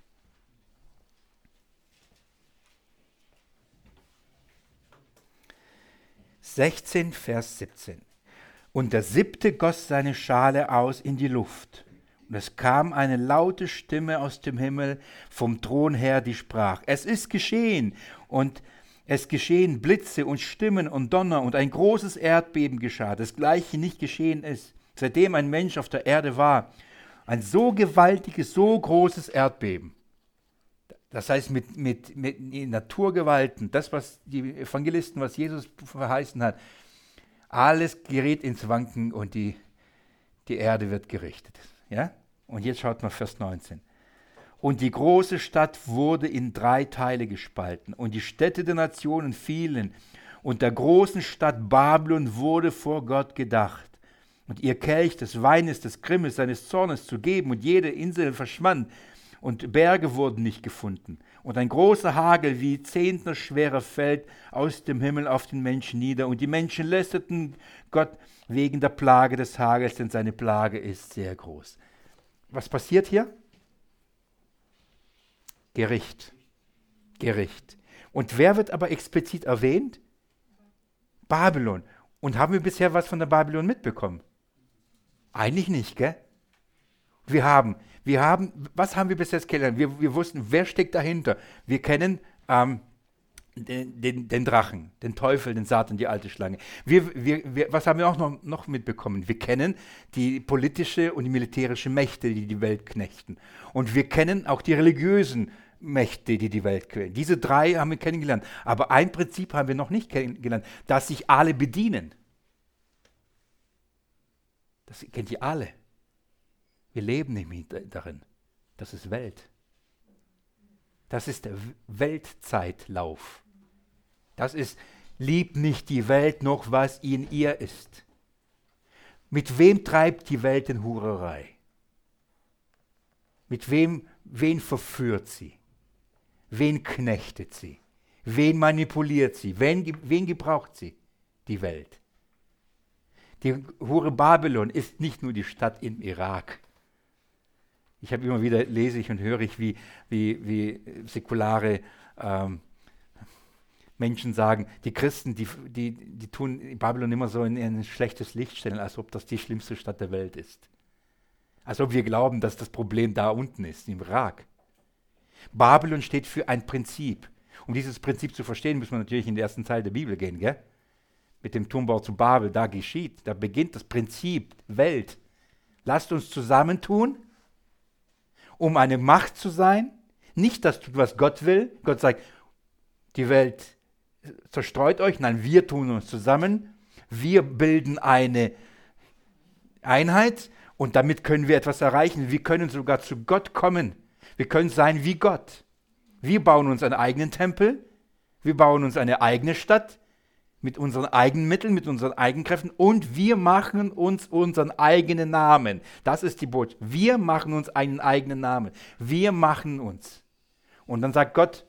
Vers 17. Und der 7. goss seine Schale aus in die Luft. Und es kam eine laute Stimme aus dem Himmel vom Thron her, die sprach: Es ist geschehen. Und es geschehen Blitze und Stimmen und Donner und ein großes Erdbeben geschah, desgleichen nicht geschehen ist, seitdem ein Mensch auf der Erde war. Ein so gewaltiges, so großes Erdbeben. Das heißt, mit Naturgewalten, das, was die Evangelisten, was Jesus verheißen hat, alles gerät ins Wanken und die Erde wird gerichtet. Ja? Und jetzt schaut mal Vers 19. Und die große Stadt wurde in 3 Teile gespalten, und die Städte der Nationen fielen, und der großen Stadt Babylon wurde vor Gott gedacht. Und ihr Kelch des Weines, des Grimmes, seines Zornes zu geben, und jede Insel verschwand, und Berge wurden nicht gefunden. Und ein großer Hagel wie 10 schwerer fällt aus dem Himmel auf den Menschen nieder. Und die Menschen lästerten Gott wegen der Plage des Hagels, denn seine Plage ist sehr groß. Was passiert hier? Gericht. Und wer wird aber explizit erwähnt? Babylon. Und haben wir bisher was von der Babylon mitbekommen? Eigentlich nicht, gell? Was haben wir bis jetzt kennengelernt? Wir wussten, wer steckt dahinter. Wir kennen den Drachen, den Teufel, den Satan, die alte Schlange. Was haben wir auch noch mitbekommen? Wir kennen die politische und die militärische Mächte, die die Welt knechten. Und wir kennen auch die religiösen Mächte, die die Welt quälen. Diese 3 haben wir kennengelernt. Aber ein Prinzip haben wir noch nicht kennengelernt, dass sich alle bedienen. Das kennt ihr alle. Wir leben nämlich darin. Das ist Welt. Das ist der Weltzeitlauf. Das ist, liebt nicht die Welt noch, was in ihr ist. Mit wem treibt die Welt in Hurerei? Wen verführt sie? Wen knechtet sie? Wen manipuliert sie? Wen gebraucht sie? Die Welt. Die Hure Babylon ist nicht nur die Stadt im Irak. Ich habe immer wieder, lese ich und höre ich, wie säkulare Menschen sagen, die Christen, die tun Babylon immer so in ein schlechtes Licht stellen, als ob das die schlimmste Stadt der Welt ist. Als ob wir glauben, dass das Problem da unten ist, im Irak. Babylon steht für ein Prinzip. Um dieses Prinzip zu verstehen, müssen wir natürlich in den ersten Teil der Bibel gehen, gell? Mit dem Turmbau zu Babel, da beginnt das Prinzip Welt. Lasst uns zusammentun um eine Macht zu sein. Nicht das tut, was Gott will. Gott sagt, die Welt zerstreut euch. Nein, wir tun uns zusammen. Wir bilden eine Einheit und damit können wir etwas erreichen. Wir können sogar zu Gott kommen. Wir können sein wie Gott. Wir bauen uns einen eigenen Tempel. Wir bauen uns eine eigene Stadt mit unseren eigenen Mitteln, mit unseren eigenen Kräften und wir machen uns unseren eigenen Namen. Das ist die Botschaft. Wir machen uns einen eigenen Namen. Wir machen uns. Und dann sagt Gott,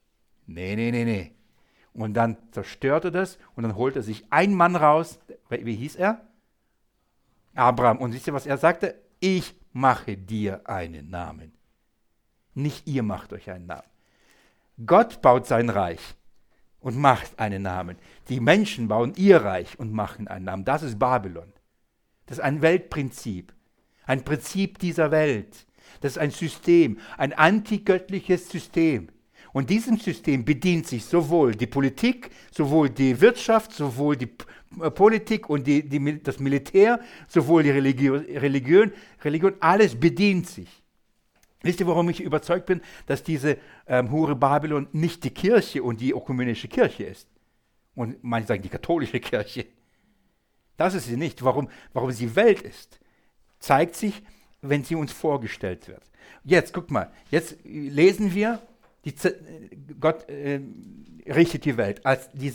nee. Und dann zerstört er das und dann holt er sich einen Mann raus. Wie hieß er? Abraham. Und wisst ihr, was er sagte? Ich mache dir einen Namen. Nicht ihr macht euch einen Namen. Gott baut sein Reich und macht einen Namen. Die Menschen bauen ihr Reich und machen einen Namen. Das ist Babylon. Das ist ein Weltprinzip. Ein Prinzip dieser Welt. Das ist ein System, ein antigöttliches System. Und diesem System bedient sich sowohl die Politik, sowohl die Wirtschaft, sowohl die Politik und das Militär, sowohl die Religion, alles bedient sich. Wisst ihr, warum ich überzeugt bin, dass diese Hure Babylon nicht die Kirche und die ökumenische Kirche ist? Und manche sagen die katholische Kirche. Das ist sie nicht. Warum sie Welt ist, zeigt sich, wenn sie uns vorgestellt wird. Jetzt, guck mal, jetzt lesen wir, Gott richtet die Welt. Als die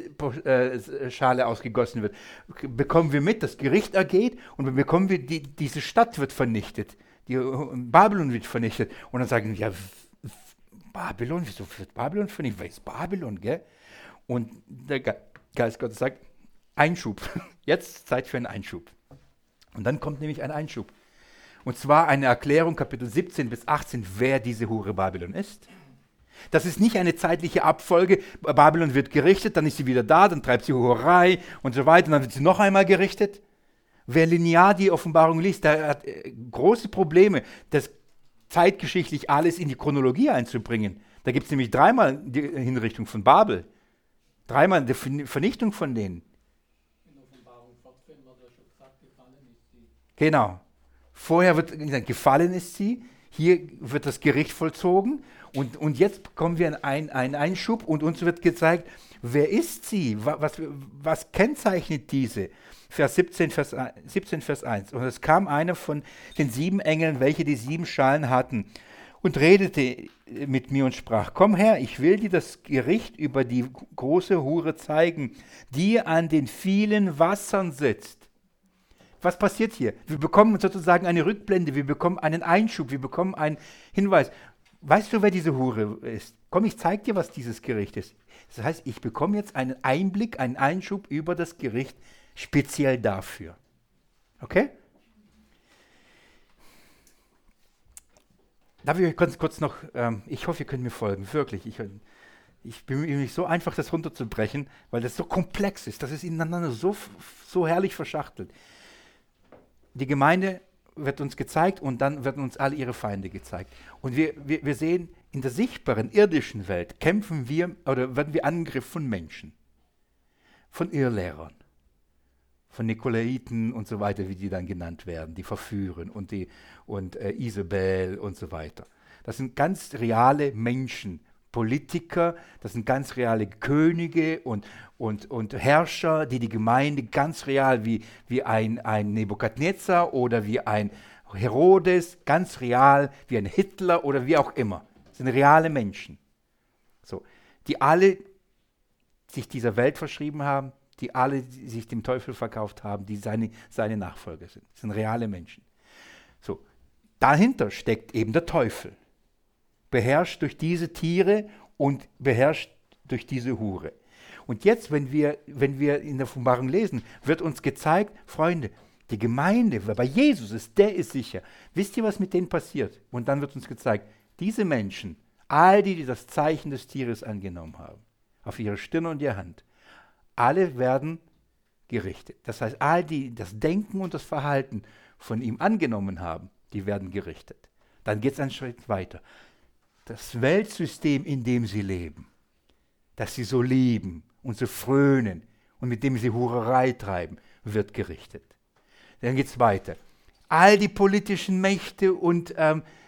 7. Schale ausgegossen wird, bekommen wir mit, das Gericht ergeht und dann bekommen wir, diese Stadt wird vernichtet. Babylon wird vernichtet. Und dann sagen wir, ja, Babylon, wieso wird Babylon vernichtet? Was ist Babylon, gell? Und der Geist Gottes sagt, Einschub. Jetzt Zeit für einen Einschub. Und dann kommt nämlich ein Einschub. Und zwar eine Erklärung, Kapitel 17 bis 18, wer diese Hure Babylon ist. Das ist nicht eine zeitliche Abfolge. Babylon wird gerichtet, dann ist sie wieder da, dann treibt sie Hurerei und so weiter, und dann wird sie noch einmal gerichtet. Wer linear die Offenbarung liest, der hat große Probleme, das zeitgeschichtlich alles in die Chronologie einzubringen. Da gibt es nämlich 3-mal die Hinrichtung von Babel. 3-mal die Vernichtung von denen. In Offenbarung 14 wird ja schon gesagt, gefallen ist sie. Genau. Vorher wird gesagt, gefallen ist sie. Hier wird das Gericht vollzogen. Und jetzt bekommen wir einen Einschub und uns wird gezeigt, wer ist sie? Was kennzeichnet diese? Vers 17, Vers 1. Und es kam einer von den 7 Engeln, welche die 7 Schalen hatten, und redete mit mir und sprach, komm her, ich will dir das Gericht über die große Hure zeigen, die an den vielen Wassern sitzt. Was passiert hier? Wir bekommen sozusagen eine Rückblende, wir bekommen einen Einschub, wir bekommen einen Hinweis. Weißt du, wer diese Hure ist? Komm, ich zeige dir, was dieses Gericht ist. Das heißt, ich bekomme jetzt einen Einblick, einen Einschub über das Gericht, speziell dafür. Okay? Darf ich euch ganz kurz noch, ich hoffe, ihr könnt mir folgen, wirklich. Ich bemühe mich so einfach, das runterzubrechen, weil das so komplex ist. Das ist ineinander so herrlich verschachtelt. Die Gemeinde wird uns gezeigt und dann werden uns alle ihre Feinde gezeigt. Und wir sehen, in der sichtbaren irdischen Welt kämpfen wir oder werden wir angegriffen von Menschen, von Irrlehrern, von Nikolaiten und so weiter, wie die dann genannt werden, die verführen und Isabel und so weiter. Das sind ganz reale Menschen, Politiker, das sind ganz reale Könige und Herrscher, die Gemeinde ganz real wie ein Nebukadnezar oder wie ein Herodes, ganz real wie ein Hitler oder wie auch immer. Das sind reale Menschen, so, die alle sich dieser Welt verschrieben haben, die alle sich dem Teufel verkauft haben, die seine Nachfolger sind. Das sind reale Menschen. So, dahinter steckt eben der Teufel, beherrscht durch diese Tiere und beherrscht durch diese Hure. Und jetzt, wenn wir in der Offenbarung lesen, wird uns gezeigt, Freunde, die Gemeinde, wer bei Jesus ist, der ist sicher. Wisst ihr, was mit denen passiert? Und dann wird uns gezeigt, diese Menschen, all die das Zeichen des Tieres angenommen haben, auf ihre Stirn und ihre Hand, alle werden gerichtet. Das heißt, all die das Denken und das Verhalten von ihm angenommen haben, die werden gerichtet. Dann geht es einen Schritt weiter. Das Weltsystem, in dem sie leben, das sie so lieben und so frönen und mit dem sie Hurerei treiben, wird gerichtet. Dann geht es weiter. All die politischen Mächte und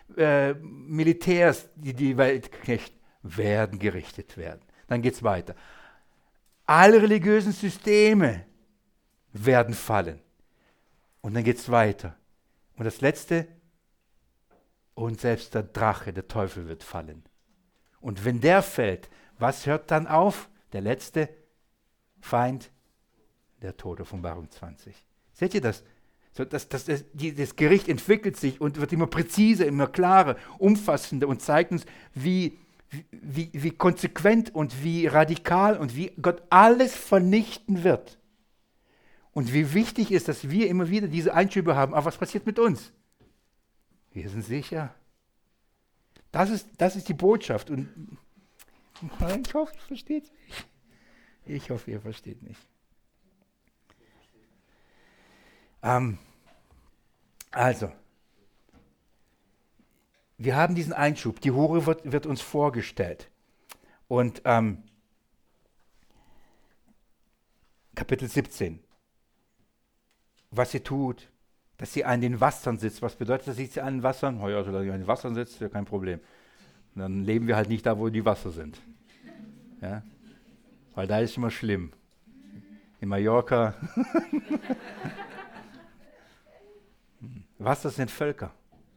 Militärs, die die Welt knechten, werden gerichtet werden. Dann geht es weiter. Alle religiösen Systeme werden fallen. Und dann geht es weiter. Und das Letzte, und selbst der Drache, der Teufel wird fallen. Und wenn der fällt, was hört dann auf? Der letzte Feind, der Tod, Offenbarung 20. Seht ihr das? So, das Gericht entwickelt sich und wird immer präziser, immer klarer, umfassender und zeigt uns, wie konsequent und wie radikal und wie Gott alles vernichten wird. Und wie wichtig ist, dass wir immer wieder diese Einschübe haben. Aber was passiert mit uns? Wir sind sicher. Das ist die Botschaft. Und ich hoffe, ihr versteht mich. Ich hoffe, ihr versteht mich. Also, wir haben diesen Einschub. Die Hure wird uns vorgestellt. Und Kapitel 17. Was sie tut, dass sie an den Wassern sitzt. Was bedeutet das, dass sie an den Wassern? Oh ja, solange sie an den Wassern sitzt, ist ja kein Problem. Und dann leben wir halt nicht da, wo die Wasser sind. Ja? Weil da ist immer schlimm. In Mallorca. Wasser sind Völker.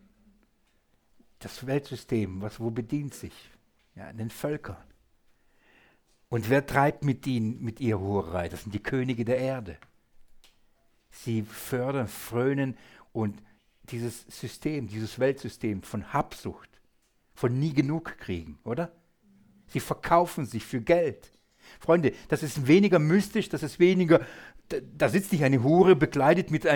Das Weltsystem, wo bedient sich? Ja, an den Völkern. Und wer treibt mit ihnen, mit ihrer Hurerei? Das sind die Könige der Erde. Sie fördern, frönen und dieses System, dieses Weltsystem von Habsucht, von nie genug kriegen, oder? Sie verkaufen sich für Geld. Freunde, das ist weniger mystisch, das ist weniger, da sitzt nicht eine Hure bekleidet mit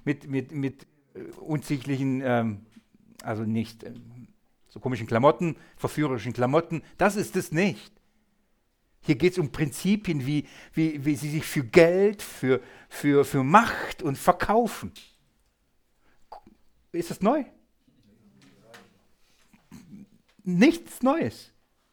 unsichtlichen, also nicht so komischen Klamotten, verführerischen Klamotten. Das ist es nicht. Hier geht es um Prinzipien, wie sie sich für Geld, für Macht und verkaufen. Ist das neu? Nichts Neues.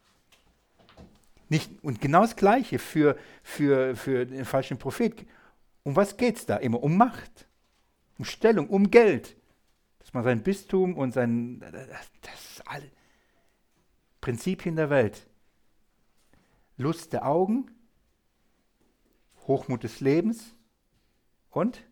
Und genau das Gleiche für den falschen Prophet. Um was geht es da immer? Um Macht, um Stellung, um Geld. Dass man sein Bistum und das ist alle Prinzipien der Welt. Lust der Augen, Hochmut des Lebens und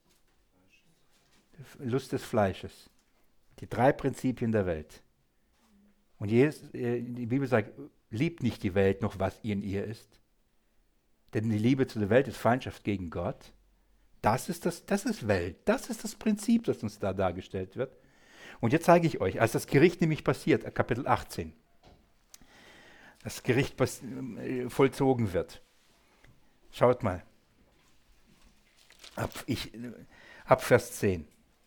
Lust des Fleisches. Die 3 Prinzipien der Welt. Und die Bibel sagt, liebt nicht die Welt noch, was in ihr ist. Denn die Liebe zu der Welt ist Feindschaft gegen Gott. Das ist Welt. Das ist das Prinzip, das uns da dargestellt wird. Und jetzt zeige ich euch, als das Gericht nämlich passiert, Kapitel 18, das Gericht vollzogen wird. Schaut mal. Ab Vers 10.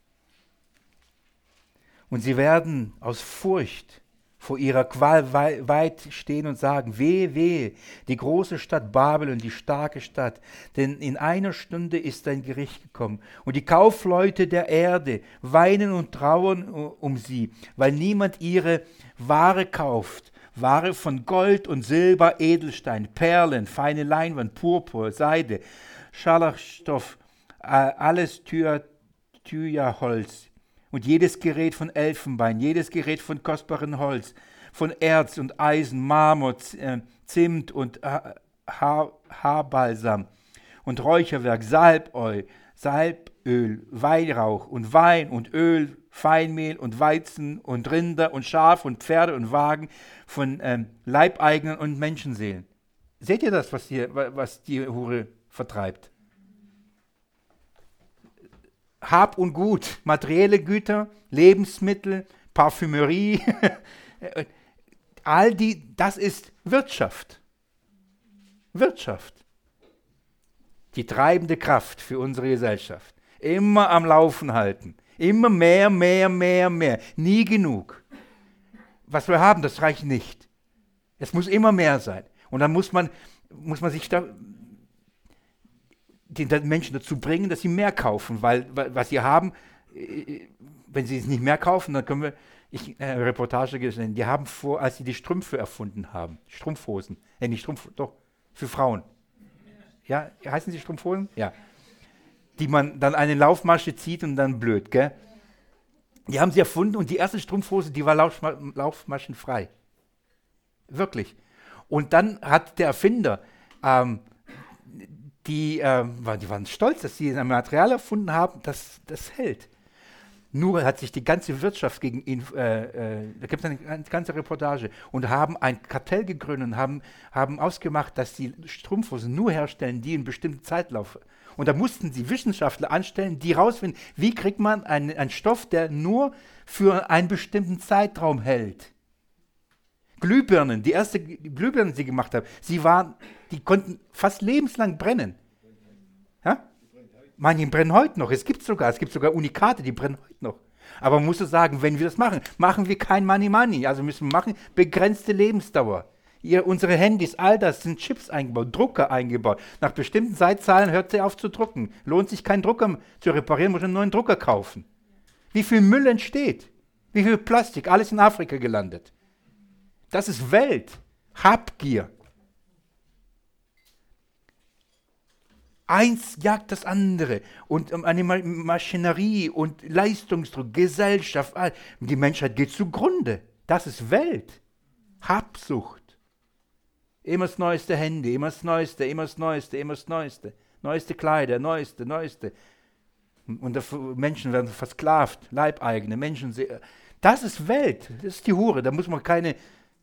Und sie werden aus Furcht vor ihrer Qual weit stehen und sagen, wehe, wehe, die große Stadt Babylon, die starke Stadt, denn in einer Stunde ist dein Gericht gekommen. Und die Kaufleute der Erde weinen und trauern um sie, weil niemand ihre Ware kauft. Ware von Gold und Silber, Edelstein, Perlen, feine Leinwand, Purpur, Seide, Scharlachstoff, alles Thyja-Holz und jedes Gerät von Elfenbein, jedes Gerät von kostbarem Holz, von Erz und Eisen, Marmor, Zimt und Haarbalsam und Räucherwerk, Salböl, Weihrauch und Wein und Öl, Feinmehl und Weizen und Rinder und Schaf und Pferde und Wagen von Leibeigenen und Menschenseelen. Seht ihr das, was die Hure vertreibt? Hab und Gut, materielle Güter, Lebensmittel, Parfümerie, das ist Wirtschaft. Wirtschaft. Die treibende Kraft für unsere Gesellschaft. Immer am Laufen halten. Immer mehr, mehr, mehr, mehr. Nie genug. Was wir haben, das reicht nicht. Es muss immer mehr sein. Und dann muss man sich den Menschen dazu bringen, dass sie mehr kaufen, weil was sie haben, wenn sie es nicht mehr kaufen, dann können wir, eine Reportage gesehen, die haben vor, als sie die Strümpfe erfunden haben, Strumpfhosen, doch, für Frauen. Ja, heißen sie Strumpfhosen? Ja. Die man dann eine Laufmasche zieht und dann blöd, gell? Die haben sie erfunden und die erste Strumpfhose, die war laufmaschenfrei. Wirklich. Und dann hat der Erfinder, die waren stolz, dass sie ein Material erfunden haben, das hält. Nur hat sich die ganze Wirtschaft gegen ihn, da gibt es eine ganze Reportage, und haben ein Kartell gegründet und haben ausgemacht, dass die Strumpfhosen nur herstellen, die in bestimmten Zeitlauf. Und da mussten sie Wissenschaftler anstellen, die herausfinden, wie kriegt man einen Stoff, der nur für einen bestimmten Zeitraum hält. Glühbirnen, die erste Glühbirnen, die sie gemacht haben, die konnten fast lebenslang brennen. Ja? Manche brennen heute noch. Es gibt sogar Unikate, die brennen heute noch. Aber man muss so sagen, wenn wir das machen wir kein Money. Also müssen wir machen begrenzte Lebensdauer. Unsere Handys, all das sind Chips eingebaut, Drucker eingebaut. Nach bestimmten Zeitzahlen hört sie auf zu drucken. Lohnt sich keinen Drucker zu reparieren, muss einen neuen Drucker kaufen. Wie viel Müll entsteht? Wie viel Plastik? Alles in Afrika gelandet. Das ist Welt. Habgier. Eins jagt das andere. Und eine Maschinerie und Leistungsdruck, Gesellschaft. Die Menschheit geht zugrunde. Das ist Welt. Habsucht. Immer das neueste Handy, immer das Neueste, immer das Neueste, immer das Neueste. Neueste Kleider, Neueste. Und Menschen werden versklavt, Leibeigene, Menschen. Das ist Welt. Das ist die Hure. Da muss man keine...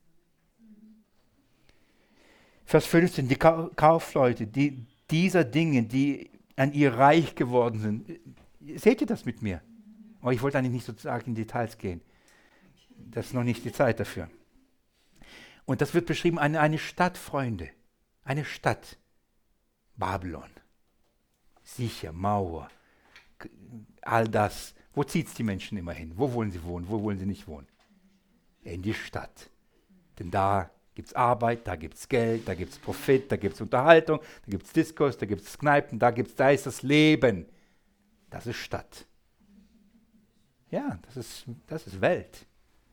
Vers 15, die Kaufleute, dieser Dinge, die an ihr reich geworden sind. Seht ihr das mit mir? Aber ich wollte eigentlich nicht sozusagen in Details gehen. Das ist noch nicht die Zeit dafür. Und das wird beschrieben, eine Stadt, Freunde. Eine Stadt. Babylon. Sicher, Mauer. All das. Wo zieht es die Menschen immer hin? Wo wollen sie wohnen? Wo wollen sie nicht wohnen? In die Stadt. Denn da gibt es Arbeit, da gibt es Geld, da gibt es Profit, da gibt es Unterhaltung, da gibt es Diskos, da gibt es Kneipen, da ist das Leben. Das ist Stadt. Ja, das ist Welt.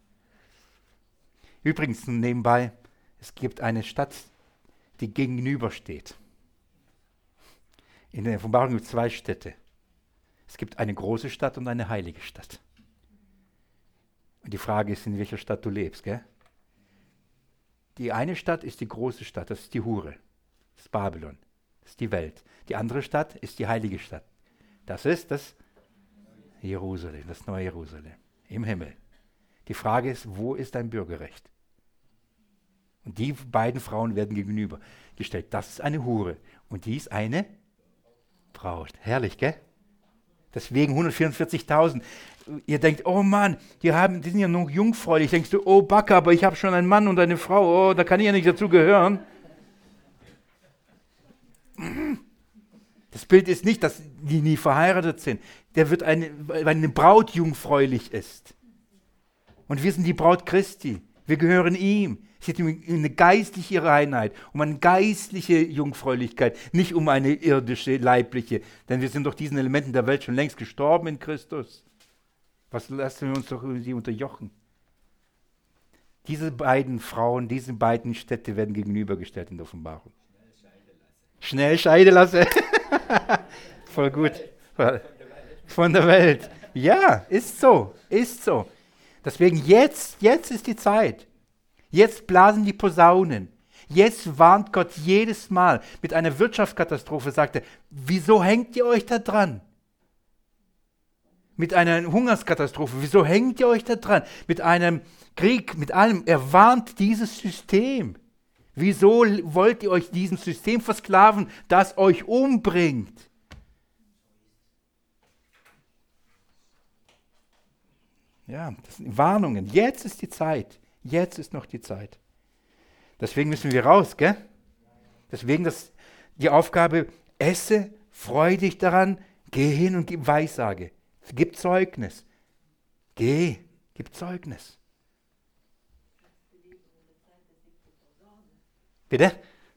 Übrigens nebenbei, es gibt eine Stadt, die gegenübersteht. In der Offenbarung gibt es 2 Städte. Es gibt eine große Stadt und eine heilige Stadt. Und die Frage ist, in welcher Stadt du lebst, gell? Die eine Stadt ist die große Stadt, das ist die Hure, das ist Babylon, das ist die Welt. Die andere Stadt ist die heilige Stadt. Das ist das Jerusalem, das neue Jerusalem, im Himmel. Die Frage ist, wo ist dein Bürgerrecht? Und die beiden Frauen werden gegenübergestellt. Das ist eine Hure und die ist eine Braut. Herrlich, gell? Deswegen 144.000. Ihr denkt, oh Mann, die sind ja noch jungfräulich. Denkst du, oh Backe, aber ich habe schon einen Mann und eine Frau. Oh, da kann ich ja nicht dazu gehören. Das Bild ist nicht, dass die nie verheiratet sind. Weil eine Braut jungfräulich ist. Und wir sind die Braut Christi. Wir gehören ihm. Es geht um eine geistliche Reinheit, um eine geistliche Jungfräulichkeit, nicht um eine irdische, leibliche. Denn wir sind durch diesen Elementen der Welt schon längst gestorben in Christus. Was lassen wir uns doch sie unterjochen? Diese beiden Frauen, diese beiden Städte werden gegenübergestellt in der Offenbarung. Schnell scheiden lassen. Voll gut. Von der Welt. Ja, ist so. Deswegen jetzt ist die Zeit. Jetzt blasen die Posaunen. Jetzt warnt Gott jedes Mal. Mit einer Wirtschaftskatastrophe sagt er, wieso hängt ihr euch da dran? Mit einer Hungerskatastrophe, wieso hängt ihr euch da dran? Mit einem Krieg, mit allem. Er warnt dieses System. Wieso wollt ihr euch diesem System versklaven, das euch umbringt? Ja, das sind Warnungen. Jetzt ist die Zeit. Jetzt ist noch die Zeit. Deswegen müssen wir raus, gell? Deswegen die Aufgabe, esse, freu dich daran, geh hin und gib Weissage. Gib Zeugnis. Gib Zeugnis. Bitte?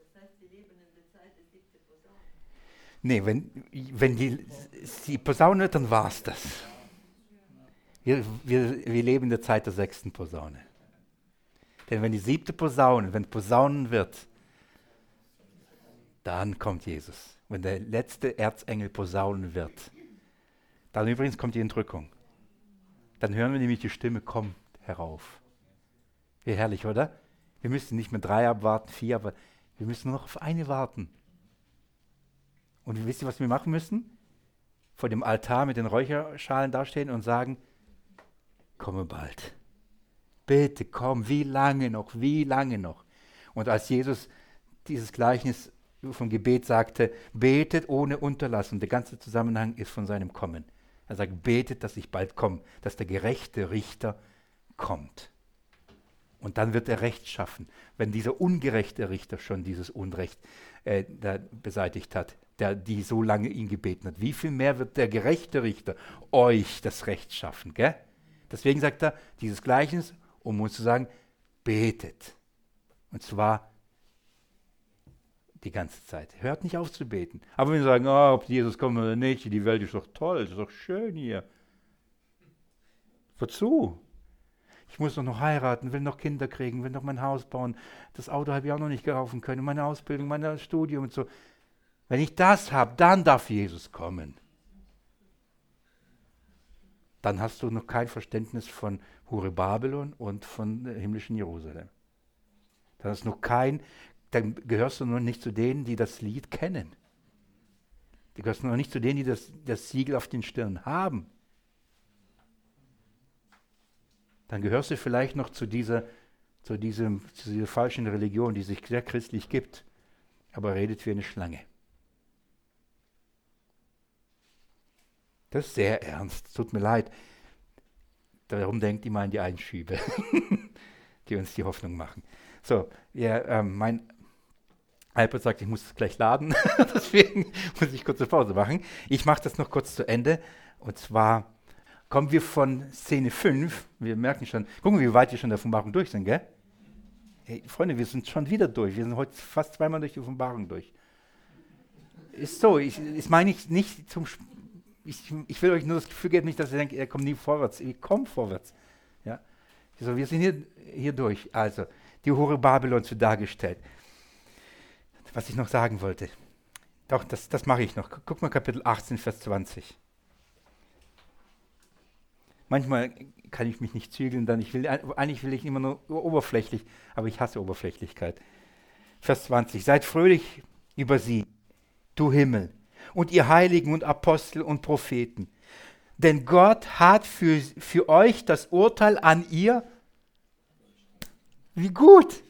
Nee, wenn die Posaune wird, dann war es das. Wir leben in der Zeit der 6. Posaune. Denn wenn die 7. Posaune, wenn Posaunen wird, dann kommt Jesus. Wenn der letzte Erzengel posaunen wird, dann übrigens kommt die Entrückung. Dann hören wir nämlich die Stimme, komm herauf. Wie herrlich, oder? Wir müssen nicht mehr 3 abwarten, 4, aber wir müssen nur noch auf eine warten. Und wisst ihr, was wir machen müssen? Vor dem Altar mit den Räucherschalen dastehen und sagen, komme bald. Bitte komm, wie lange noch, wie lange noch? Und als Jesus dieses Gleichnis vom Gebet sagte, betet ohne Unterlassen, der ganze Zusammenhang ist von seinem Kommen. Er sagt, betet, dass ich bald komme, dass der gerechte Richter kommt. Und dann wird er Recht schaffen, wenn dieser ungerechte Richter schon dieses Unrecht da beseitigt hat, die so lange ihn gebeten hat. Wie viel mehr wird der gerechte Richter euch das Recht schaffen? Gell? Deswegen sagt er dieses Gleichnis, um uns zu sagen, betet. Und zwar die ganze Zeit. Hört nicht auf zu beten. Aber wenn wir sagen, ob Jesus kommt oder nicht, die Welt ist doch toll, ist doch schön hier. Wozu? Ich muss doch noch heiraten, will noch Kinder kriegen, will noch mein Haus bauen. Das Auto habe ich auch noch nicht kaufen können, meine Ausbildung, mein Studium und so. Wenn ich das habe, dann darf Jesus kommen. Dann hast du noch kein Verständnis von Hure Babylon und von himmlischen Jerusalem. Dann hast du noch dann gehörst du noch nicht zu denen, die das Lied kennen. Du gehörst noch nicht zu denen, die das Siegel auf den Stirn haben. Dann gehörst du vielleicht noch zu dieser falschen Religion, die sich sehr christlich gibt, aber redet wie eine Schlange. Das ist sehr ernst, tut mir leid. Darum denkt immer an die Einschiebe, die uns die Hoffnung machen. So, mein iPad sagt, ich muss es gleich laden, deswegen muss ich kurz eine Pause machen. Ich mache das noch kurz zu Ende. Und zwar kommen wir von Szene 5, wir merken schon, gucken wir, wie weit wir schon in der Offenbarung durch sind, gell? Hey, Freunde, wir sind schon wieder durch. Wir sind heute fast 2-mal durch die Offenbarung durch. Ist so, ich meine nicht zum ich will euch nur das Gefühl geben, nicht, dass ihr denkt, ihr kommt nie vorwärts. Ihr kommt vorwärts. Ja? Also wir sind hier durch. Also, die Hure Babylons wird dargestellt. Was ich noch sagen wollte. Doch, das mache ich noch. Guck mal Kapitel 18, Vers 20. Manchmal kann ich mich nicht zügeln, eigentlich will ich immer nur oberflächlich, aber ich hasse Oberflächlichkeit. Vers 20. Seid fröhlich über sie, du Himmel, und ihr Heiligen und Apostel und Propheten. Denn Gott hat für euch das Urteil an ihr. Wie gut!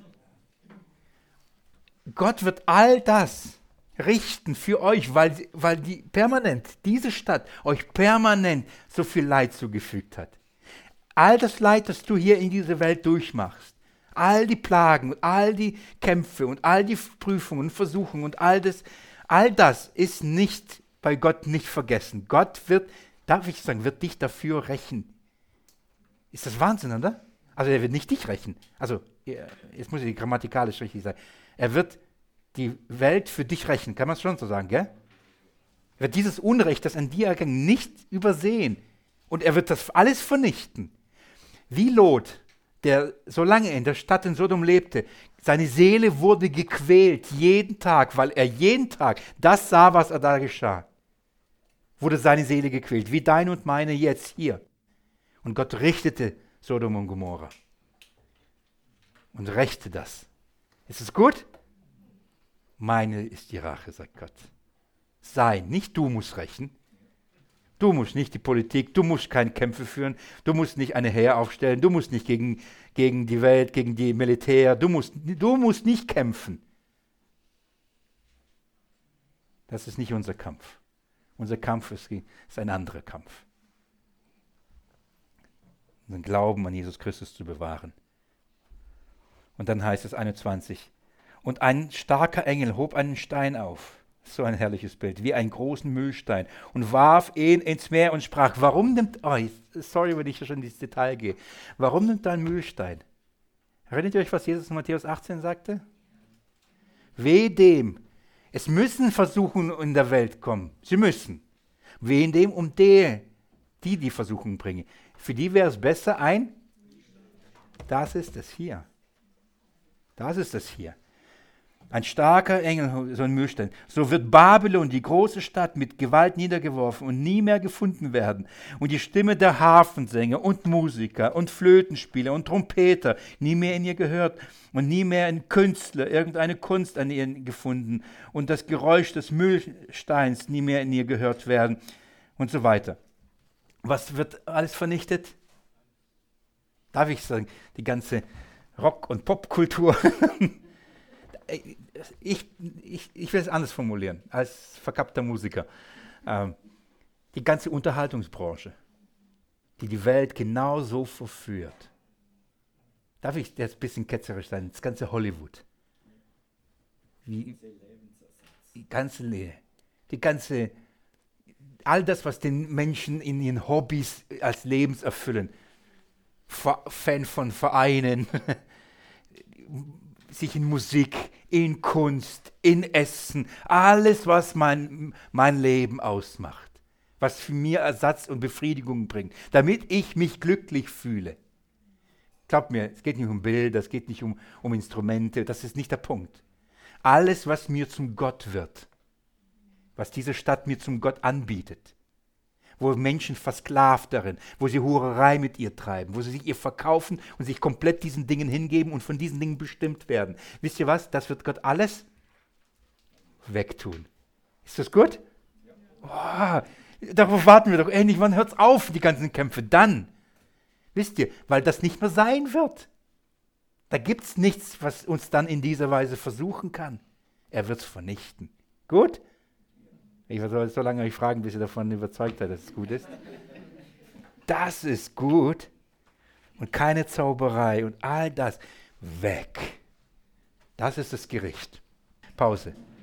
Gott wird all das richten für euch, weil diese Stadt euch permanent so viel Leid zugefügt hat. All das Leid, das du hier in dieser Welt durchmachst, all die Plagen, all die Kämpfe und all die Prüfungen und Versuchungen und all das ist nicht bei Gott nicht vergessen. Gott wird dich dafür rächen. Ist das Wahnsinn, oder? Also er wird nicht dich rächen. Also, jetzt muss ich grammatikalisch richtig sein. Er wird die Welt für dich rächen. Kann man es schon so sagen, gell? Er wird dieses Unrecht, das an dir erging, nicht übersehen. Und er wird das alles vernichten. Wie Lot, der so lange in der Stadt in Sodom lebte, seine Seele wurde gequält, jeden Tag, weil er jeden Tag das sah, was da geschah. Wurde seine Seele gequält, wie deine und meine jetzt hier. Und Gott richtete Sodom und Gomorra. Und rächte das. Ist es gut? Meine ist die Rache, sagt Gott. Nicht du musst rächen. Du musst nicht die Politik, du musst keine Kämpfe führen, du musst nicht eine Heer aufstellen, du musst nicht gegen die Welt, gegen die Militär, du musst nicht kämpfen. Das ist nicht unser Kampf. Unser Kampf ist ein anderer Kampf. Unseren Glauben an Jesus Christus zu bewahren. Und dann heißt es 21, und ein starker Engel hob einen Stein auf, so ein herrliches Bild, wie einen großen Mühlstein, und warf ihn ins Meer und sprach, sorry, wenn ich schon ins Detail gehe, warum nimmt er einen Mühlstein? Erinnert ihr euch, was Jesus in Matthäus 18 sagte? Wehe dem, es müssen Versuchungen in der Welt kommen, sie müssen. Wehe dem, die Versuchungen bringen. Für die wäre es besser das ist es hier. Das ist es hier. Ein starker Engel, so ein Mühlstein. So wird Babylon, die große Stadt, mit Gewalt niedergeworfen und nie mehr gefunden werden. Und die Stimme der Harfensänger und Musiker und Flötenspieler und Trompeter nie mehr in ihr gehört und nie mehr ein Künstler, irgendeine Kunst an ihr gefunden und das Geräusch des Mühlsteins nie mehr in ihr gehört werden und so weiter. Was wird alles vernichtet? Darf ich sagen, die ganze Rock- und Popkultur. Ich will es anders formulieren, als verkappter Musiker. Die ganze Unterhaltungsbranche, die die Welt genauso verführt. Darf ich jetzt ein bisschen ketzerisch sein? Das ganze Hollywood. Die ganze Nähe. All das, was den Menschen in ihren Hobbys als lebenserfüllend. Fan von Vereinen, sich in Musik, in Kunst, in Essen, alles, was mein Leben ausmacht, was für mir Ersatz und Befriedigung bringt, damit ich mich glücklich fühle. Glaubt mir, es geht nicht um Bilder, es geht nicht um Instrumente, das ist nicht der Punkt. Alles, was mir zum Gott wird, was diese Stadt mir zum Gott anbietet, wo Menschen versklavt darin, wo sie Hurerei mit ihr treiben, wo sie sich ihr verkaufen und sich komplett diesen Dingen hingeben und von diesen Dingen bestimmt werden. Wisst ihr was? Das wird Gott alles wegtun. Ist das gut? Oh, darauf warten wir doch endlich. Wann hört's auf, die ganzen Kämpfe? Dann. Wisst ihr, weil das nicht mehr sein wird. Da gibt es nichts, was uns dann in dieser Weise versuchen kann. Er wird es vernichten. Gut? Ich soll so lange euch fragen, bis ihr davon überzeugt seid, dass es gut ist. Das ist gut. Und keine Zauberei und all das weg. Das ist das Gericht. Pause.